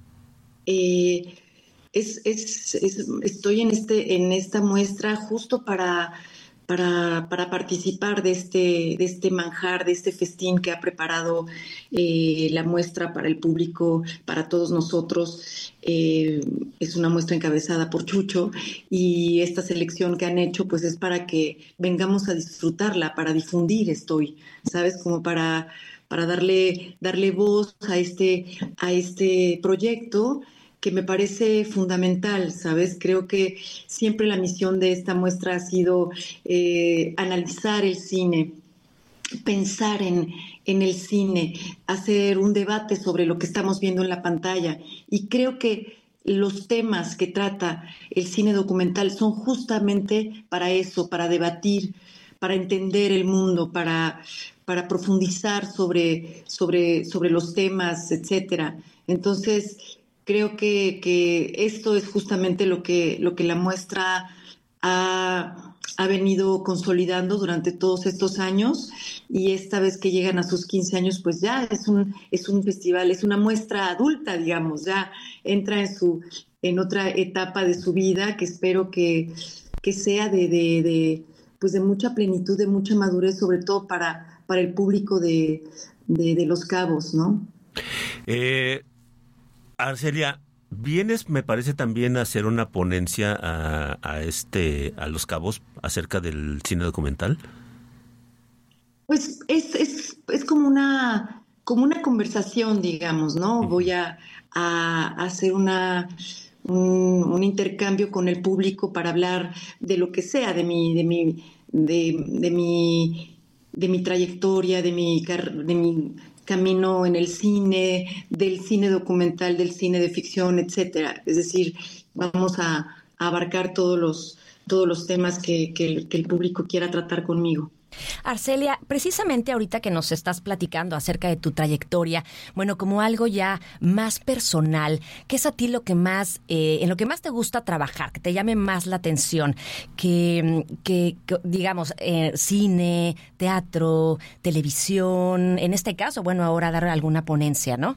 Estoy en esta muestra justo para participar de este manjar, de este festín que ha preparado la muestra para el público, para todos nosotros. Es una muestra encabezada por Chucho y esta selección que han hecho pues es para que vengamos a disfrutarla, para difundir ¿sabes? Como para darle voz a este proyecto que me parece fundamental, ¿sabes? Creo que siempre la misión de esta muestra ha sido analizar el cine, pensar en el cine, hacer un debate sobre lo que estamos viendo en la pantalla. Y creo que los temas que trata el cine documental son justamente para eso, para debatir, para entender el mundo, para profundizar sobre los temas, etcétera. Entonces, creo que esto es justamente lo que la muestra ha venido consolidando durante todos estos años, y esta vez que llegan a sus 15 años, pues ya es un festival, es una muestra adulta, digamos, ya entra en otra etapa de su vida, que espero que sea de mucha plenitud, de mucha madurez, sobre todo para el público de Los Cabos, ¿no? Arcelia, vienes, me parece, también a hacer una ponencia a Los Cabos acerca del cine documental. Pues es como una conversación, digamos, ¿no? Voy a hacer un intercambio con el público para hablar de lo que sea, de mi trayectoria, de mi camino en el cine, del cine documental, del cine de ficción, etcétera. Es decir, vamos a abarcar todos los temas que el público quiera tratar conmigo. Arcelia, precisamente ahorita que nos estás platicando acerca de tu trayectoria, bueno, como algo ya más personal, ¿qué es a ti lo que más, en lo que más te gusta trabajar, que te llame más la atención, que digamos, cine, teatro, televisión, en este caso, bueno, ahora dar alguna ponencia, ¿no?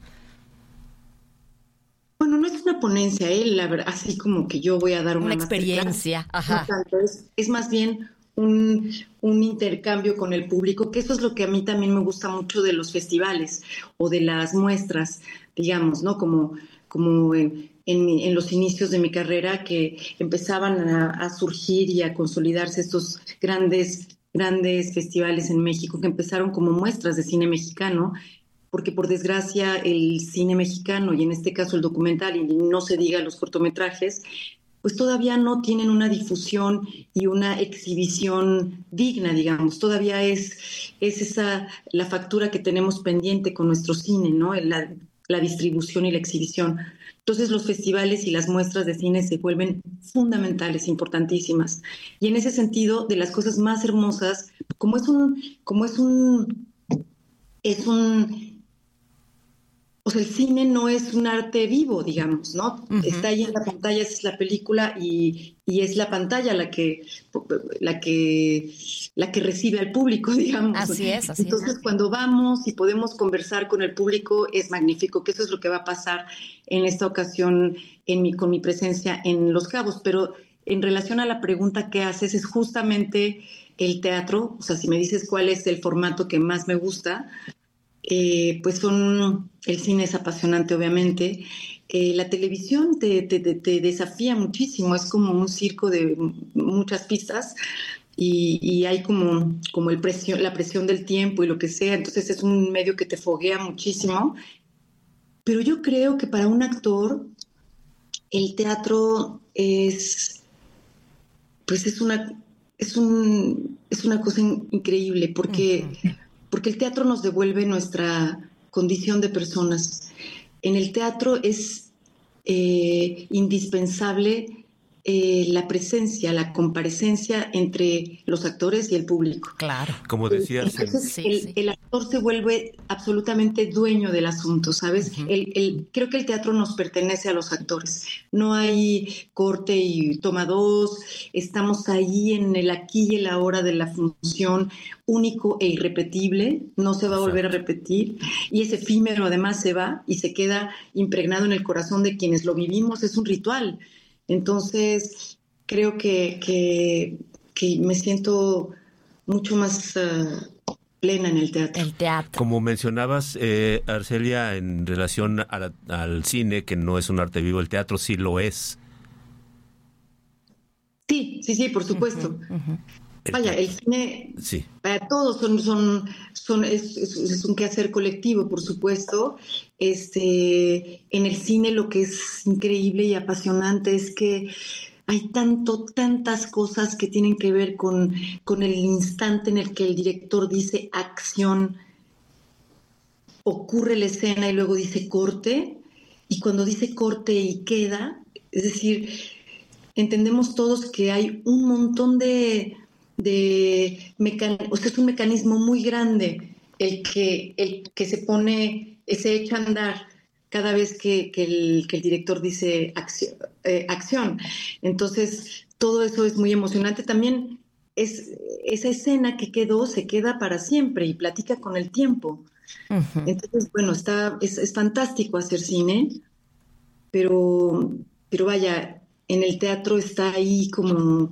Bueno, no es una ponencia, la verdad, así como que yo voy a dar una experiencia. Ajá. No tanto, es más bien un intercambio con el público, que eso es lo que a mí también me gusta mucho de los festivales o de las muestras, digamos, ¿no? Como en los inicios de mi carrera, que empezaban a surgir y a consolidarse estos grandes festivales en México, que empezaron como muestras de cine mexicano, porque por desgracia el cine mexicano, y en este caso el documental, y no se diga los cortometrajes, pues todavía no tienen una difusión y una exhibición digna, digamos. Todavía es esa la factura que tenemos pendiente con nuestro cine, ¿no? La distribución y la exhibición. Entonces los festivales y las muestras de cine se vuelven fundamentales, importantísimas. Y en ese sentido, de las cosas más hermosas, o sea, el cine no es un arte vivo, digamos, ¿no? Uh-huh. Está ahí en la pantalla, esa es la película, y es la pantalla la que recibe al público, digamos. Así es. Entonces, cuando vamos y podemos conversar con el público, es magnífico, que eso es lo que va a pasar en esta ocasión con mi presencia en Los Cabos. Pero en relación a la pregunta que haces, es justamente el teatro. O sea, si me dices cuál es el formato que más me gusta, pues el cine es apasionante, obviamente. La televisión te desafía muchísimo, es como un circo de muchas pistas, y hay como la presión del tiempo y lo que sea. Entonces es un medio que te foguea muchísimo. Pero yo creo que para un actor el teatro es una cosa increíble, porque el teatro nos devuelve nuestra condición de personas. En el teatro es indispensable la presencia, la comparecencia entre los actores y el público. Claro. Como decías. Entonces, el actor se vuelve absolutamente dueño del asunto, ¿sabes? Uh-huh. Creo que el teatro nos pertenece a los actores. No hay corte y toma dos. Estamos ahí en el aquí y el ahora de la función, único e irrepetible. No se va a volver a repetir. Y ese efímero además se va y se queda impregnado en el corazón de quienes lo vivimos. Es un ritual. Entonces, creo que me siento mucho más plena en el teatro. Como mencionabas, Arcelia, en relación al cine, que no es un arte vivo, el teatro sí lo es. Sí, por supuesto. Uh-huh. Vaya, el cine, sí, para todos es un quehacer colectivo, por supuesto. En el cine lo que es increíble y apasionante es que hay tantas cosas que tienen que ver con el instante en el que el director dice acción, ocurre la escena y luego dice corte, y cuando dice corte y queda, es decir, entendemos todos que hay un montón o sea, es un mecanismo muy grande el que se echa a andar cada vez que el director dice acción. Entonces, todo eso es muy emocionante. También esa escena que se queda para siempre y platica con el tiempo. Uh-huh. Entonces, bueno, es fantástico hacer cine, pero vaya, en el teatro está ahí como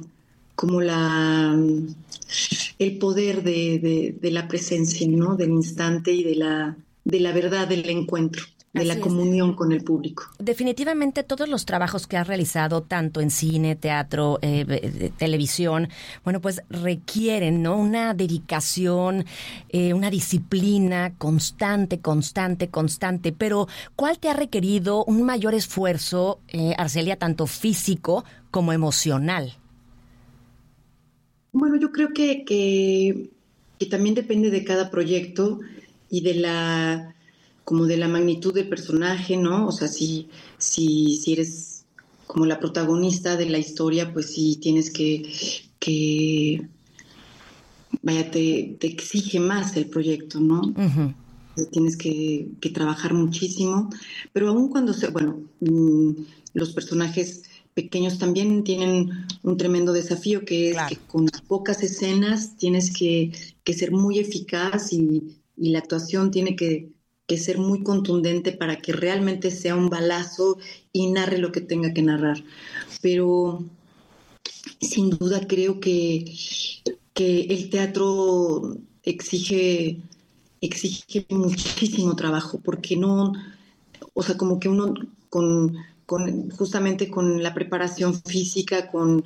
el poder de la presencia, ¿no? Del instante y de la verdad del encuentro, de la comunión con el público. Definitivamente todos los trabajos que has realizado, tanto en cine, teatro, televisión, bueno, pues requieren, ¿no? Una dedicación, una disciplina constante. Pero, ¿cuál te ha requerido un mayor esfuerzo, Arcelia, tanto físico como emocional? Bueno, yo creo que también depende de cada proyecto y de la magnitud del personaje, ¿no? O sea, si eres como la protagonista de la historia, pues sí tienes que vaya, te exige más el proyecto, ¿no? Uh-huh. Tienes que trabajar muchísimo, pero aún cuando los personajes pequeños también tienen un tremendo desafío, que es que con pocas escenas tienes que ser muy eficaz y la actuación tiene que ser muy contundente para que realmente sea un balazo y narre lo que tenga que narrar. Pero sin duda creo que el teatro exige muchísimo trabajo, porque no, o sea, como que uno justamente con la preparación física, con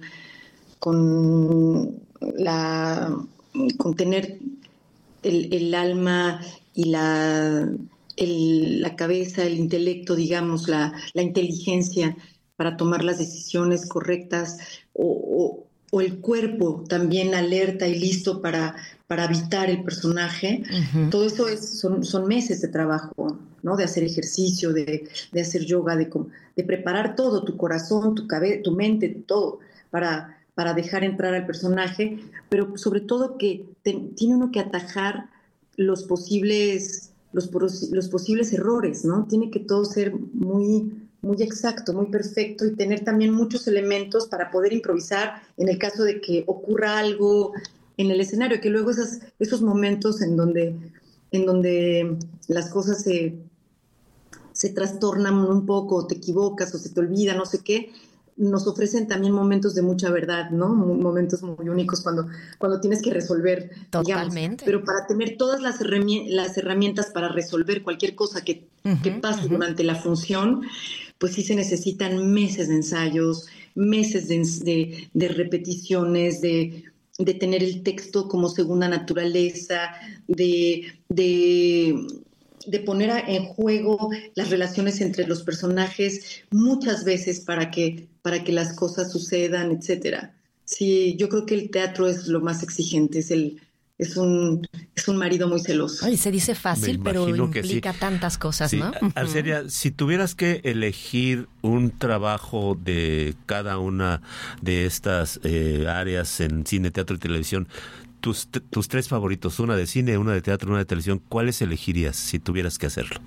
tener el alma y la cabeza, el intelecto, digamos, la inteligencia para tomar las decisiones correctas, o el cuerpo también alerta y listo para habitar el personaje. Uh-huh. Todo eso son meses de trabajo, ¿no? De hacer ejercicio, de hacer yoga, de preparar todo, tu corazón, tu mente, todo, para dejar entrar al personaje, pero sobre todo que tiene uno que atajar los posibles errores, ¿no? Tiene que todo ser muy, muy exacto, muy perfecto, y tener también muchos elementos para poder improvisar en el caso de que ocurra algo en el escenario, que luego esos momentos en donde las cosas se trastornan un poco, te equivocas o se te olvida, no sé qué, nos ofrecen también momentos de mucha verdad, ¿no? Momentos muy únicos cuando tienes que resolver. Totalmente. Digamos. Pero para tener todas las herramientas para resolver cualquier cosa que pase durante la función, pues sí se necesitan meses de ensayos, meses de repeticiones, de tener el texto como segunda naturaleza, de poner en juego las relaciones entre los personajes muchas veces para que las cosas sucedan, etcétera. Sí, yo creo que el teatro es lo más exigente, es un marido muy celoso. Ay, se dice fácil, pero implica tantas cosas, sí. ¿no? Arcelia, si tuvieras que elegir un trabajo de cada una de estas áreas en cine, teatro y televisión, tus tres favoritos, una de cine, una de teatro, una de televisión, ¿cuáles elegirías si tuvieras que hacerlo?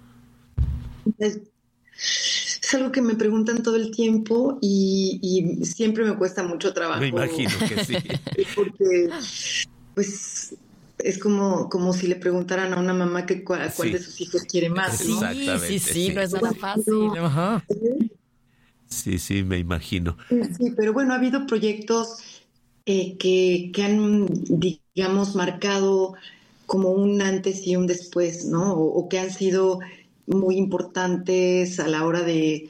Es algo que me preguntan todo el tiempo y siempre me cuesta mucho trabajo. Me imagino que sí. Porque, pues, es como si le preguntaran a una mamá cuál de sus hijos quiere más, ¿no? Exactamente. Sí, no es nada fácil. Ajá. Sí, me imagino. Sí, pero bueno, ha habido proyectos que han, digamos, marcado como un antes y un después, ¿no? O que han sido muy importantes a la hora de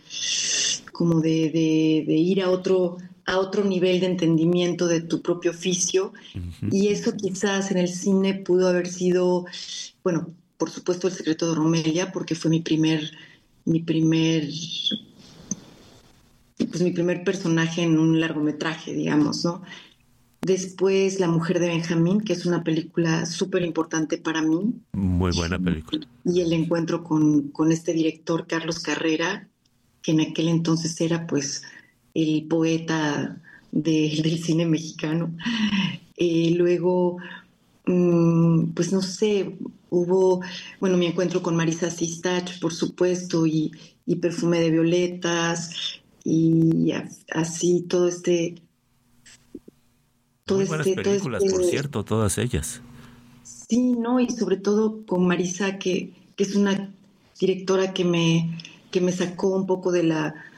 ir a otro nivel de entendimiento de tu propio oficio. Uh-huh. Y eso quizás en el cine pudo haber sido, bueno, por supuesto El secreto de Romelia, porque fue mi primer personaje en un largometraje, digamos, ¿no? Después La mujer de Benjamín, que es una película súper importante para mí. Muy buena película. Y el encuentro con este director, Carlos Carrera, que en aquel entonces era pues el poeta del cine mexicano. Luego pues no sé, hubo, mi encuentro con Marisa Sistach, por supuesto, y Perfume de Violetas, y así todo este... Muy buenas películas, por cierto, todas ellas. Sí, ¿no? Y sobre todo con Marisa, que es una directora que me sacó un poco de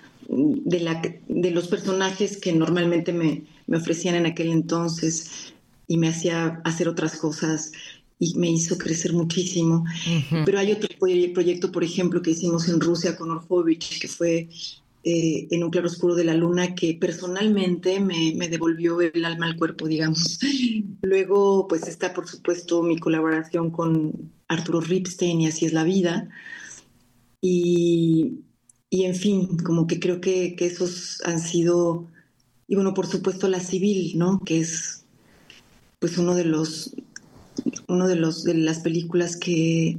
los personajes que normalmente me ofrecían en aquel entonces y me hacía hacer otras cosas y me hizo crecer muchísimo. Uh-huh. Pero hay otro proyecto, por ejemplo, que hicimos en Rusia con Orjovich, que fue En un claroscuro de la luna, que personalmente me devolvió el alma al cuerpo, digamos. Luego, pues está, por supuesto, mi colaboración con Arturo Ripstein y Así es la vida. Y en fin, como que creo que esos han sido... Y bueno, por supuesto, La Civil, ¿no? Que es pues uno de las películas que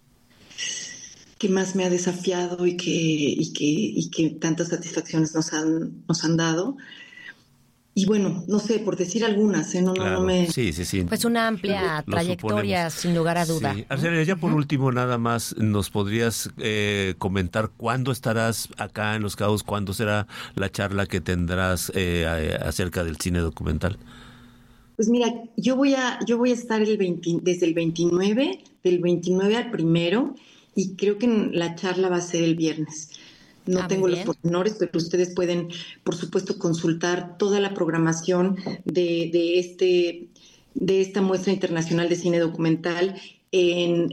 más me ha desafiado y que tantas satisfacciones nos han dado. Y bueno, no sé, por decir algunas, ¿eh? Claro. Sí. Pues una amplia trayectoria, sin lugar a duda. Sí. Arcelia, ya por último, nada más, ¿nos podrías comentar cuándo estarás acá en Los Cabos? ¿Cuándo será la charla que tendrás acerca del cine documental? Pues mira, yo voy a estar desde el 29, del 29 al 1, y creo que la charla va a ser el viernes. No tengo los pormenores, pero ustedes pueden, por supuesto, consultar toda la programación de esta muestra internacional de cine documental en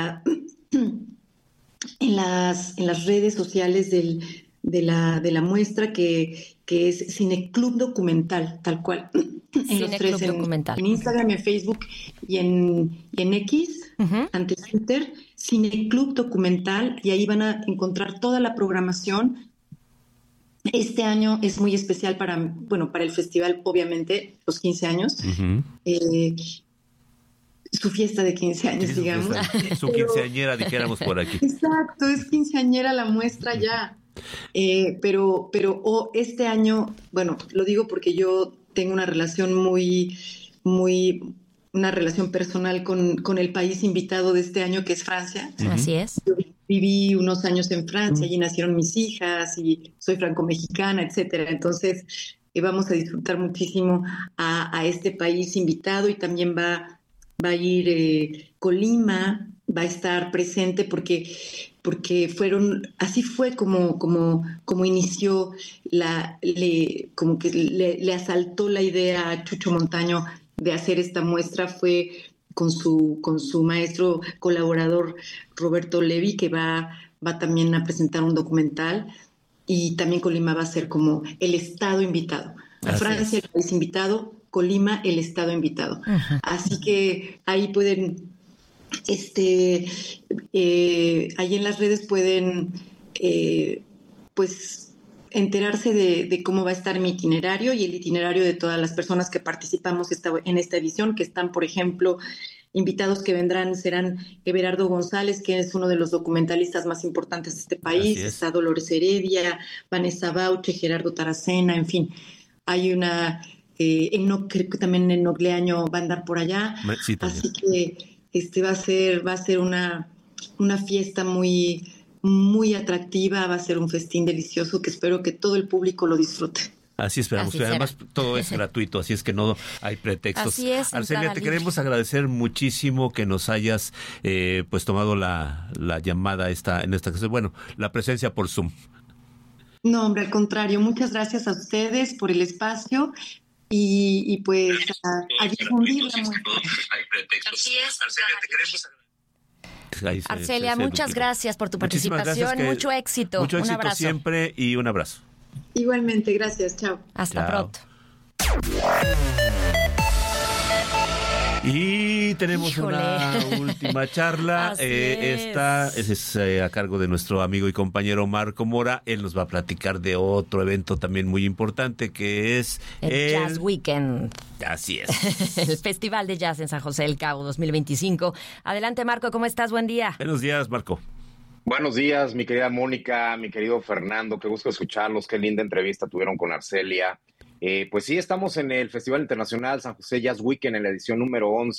las redes sociales de la muestra, que es Cineclub Documental, tal cual. En los tres, en Instagram, en Facebook y en X, antes Twitter, Cineclub Documental, y ahí van a encontrar toda la programación. Este año es muy especial para el festival, obviamente, los 15 años. Uh-huh. Su fiesta de 15 años, sí, digamos. Su quinceañera, dijéramos por aquí. Exacto, es quinceañera la muestra ya. Pero este año, lo digo porque yo tengo una relación una relación personal con el país invitado de este año, que es Francia. Uh-huh. Así es. Yo viví unos años en Francia, allí nacieron mis hijas y soy franco-mexicana, etcétera. Entonces vamos a disfrutar muchísimo a este país invitado, y también va a ir Colima, va a estar presente porque así fue como inició como que le asaltó la idea a Chucho Montaño de hacer esta muestra. Fue con su maestro colaborador Roberto Levi, que va también a presentar un documental, y también Colima va a ser como el estado invitado. Francia, el país invitado; Colima, el estado invitado. Uh-huh. Así que ahí pueden... ahí en las redes pueden pues enterarse de cómo va a estar mi itinerario y el itinerario de todas las personas que participamos en esta edición, que están, por ejemplo, invitados que vendrán serán Everardo González, que es uno de los documentalistas más importantes de este país. Está Dolores Heredia, Vanessa Bauche, Gerardo Taracena, en fin. Hay una... creo que también Enoc Leaño va a andar por allá. Sí, así que va a ser una fiesta muy, muy atractiva, va a ser un festín delicioso que espero que todo el público lo disfrute. Así esperamos. Además, todo es gratuito, así es que no hay pretextos. Así es, Arcelia, te queremos agradecer muchísimo que nos hayas pues tomado la llamada en esta ocasión. Bueno, la presencia por Zoom. No, hombre, al contrario. Muchas gracias a ustedes por el espacio y pues a difundir la muestra. Así es, Arcelia, te queremos agradecer. Arcelia, muchas gracias por tu participación. Mucho éxito. Mucho éxito un abrazo siempre y un abrazo. Igualmente, gracias. Chao. Hasta pronto. Y tenemos una última charla. Esta es a cargo de nuestro amigo y compañero Marco Mora. Él nos va a platicar de otro evento también muy importante, que es el Jazz Weekend. Así es. El Festival de Jazz en San José del Cabo 2025. Adelante, Marco, ¿cómo estás? Buen día. Buenos días, Marco. Buenos días, mi querida Mónica, mi querido Fernando. Qué gusto escucharlos. Qué linda entrevista tuvieron con Arcelia. Pues sí, estamos en el Festival Internacional San José Jazz Weekend en la edición número 11.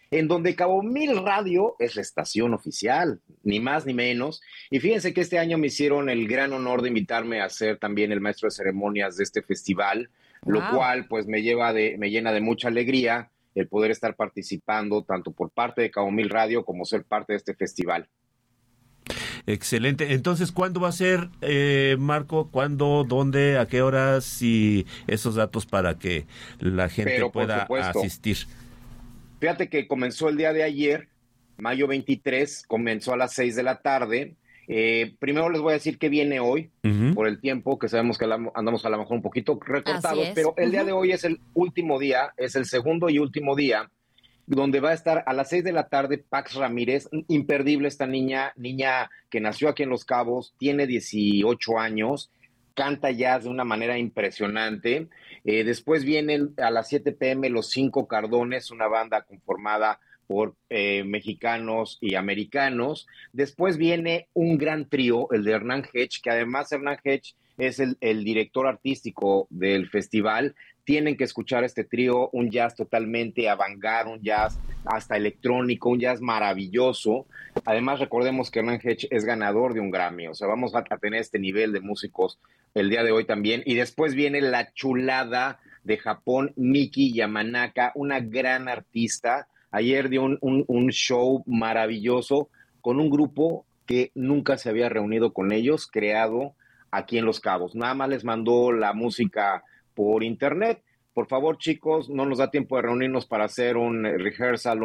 en donde Cabo Mil Radio es la estación oficial, ni más ni menos. Y fíjense que este año me hicieron el gran honor de invitarme a ser también el maestro de ceremonias de este festival, lo cual pues me llena de mucha alegría el poder estar participando tanto por parte de Cabo Mil Radio como ser parte de este festival. Excelente. Entonces, ¿cuándo va a ser, Marco? ¿Cuándo? ¿Dónde? ¿A qué horas? Y esos datos para que la gente pueda asistir. Fíjate que comenzó el día de ayer, mayo 23, comenzó a las 6 de la tarde. Primero les voy a decir que viene hoy, por el tiempo, que sabemos que andamos a lo mejor un poquito recortados, pero el día de hoy es el último día, es el segundo y último día, donde va a estar a las 6 de la tarde Pax Ramírez, imperdible esta niña que nació aquí en Los Cabos, tiene 18 años, canta jazz de una manera impresionante. Después vienen a las 7 p.m. Los Cinco Cardones, una banda conformada por mexicanos y americanos. Después viene un gran trío, el de Hernán Hedge, que además Hernán Hedge es el director artístico del festival. Tienen que escuchar este trío, un jazz totalmente avant-garde, un jazz hasta electrónico, un jazz maravilloso. Además, recordemos que Hernán Hedge es ganador de un Grammy, o sea, vamos a tener este nivel de músicos el día de hoy también. Y después viene la chulada de Japón, Miki Yamanaka, una gran artista. Ayer dio un show maravilloso con un grupo que nunca se había reunido con ellos, creado aquí en Los Cabos. Nada más les mandó la música por internet. Por favor, chicos, no nos da tiempo de reunirnos para hacer un rehearsal,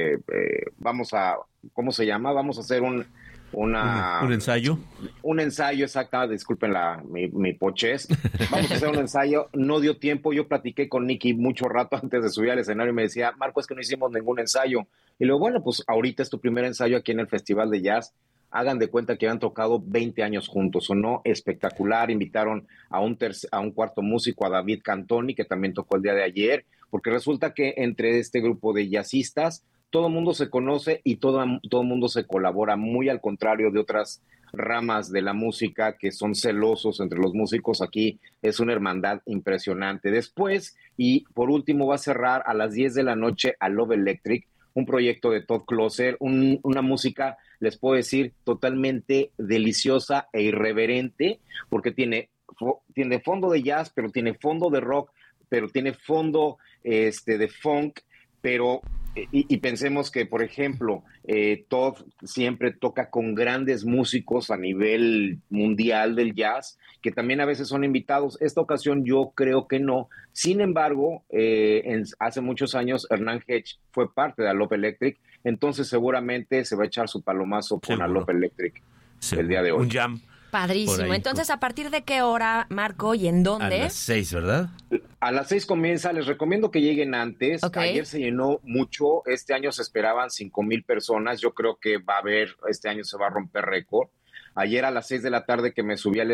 ¿cómo se llama? Vamos a hacer un ensayo. Un ensayo, exactamente, disculpen mi pochez. Vamos a hacer un ensayo, no dio tiempo. Yo platiqué con Nicky mucho rato antes de subir al escenario y me decía, Marco, es que no hicimos ningún ensayo. Y luego, bueno, pues ahorita es tu primer ensayo aquí en el Festival de Jazz. Hagan de cuenta que han tocado 20 años juntos, sonó espectacular. Invitaron a un cuarto músico, a David Cantoni, que también tocó el día de ayer, porque resulta que entre este grupo de jazzistas todo el mundo se conoce y todo el mundo se colabora, muy al contrario de otras ramas de la música que son celosos entre los músicos. Aquí es una hermandad impresionante. Después, y por último, va a cerrar a las 10 de la noche a Love Electric, un proyecto de Todd Closer, una música, les puedo decir, totalmente deliciosa e irreverente, porque tiene fondo de jazz, pero tiene fondo de rock, pero tiene fondo de funk, pero y pensemos que, por ejemplo, Todd siempre toca con grandes músicos a nivel mundial del jazz, que también a veces son invitados. Esta ocasión yo creo que no. Sin embargo, hace muchos años Hernán Hedge fue parte de Love Electric, entonces seguramente se va a echar su palomazo con Love Electric el día de hoy. Un jam. Padrísimo. Entonces, ¿a partir de qué hora, Marco, y en dónde? A las 6, ¿verdad? A las 6 comienza. Les recomiendo que lleguen antes. Okay. Ayer se llenó mucho. Este año se esperaban 5,000 personas. Yo creo que este año se va a romper récord. Ayer a las 6 de la tarde que me subí al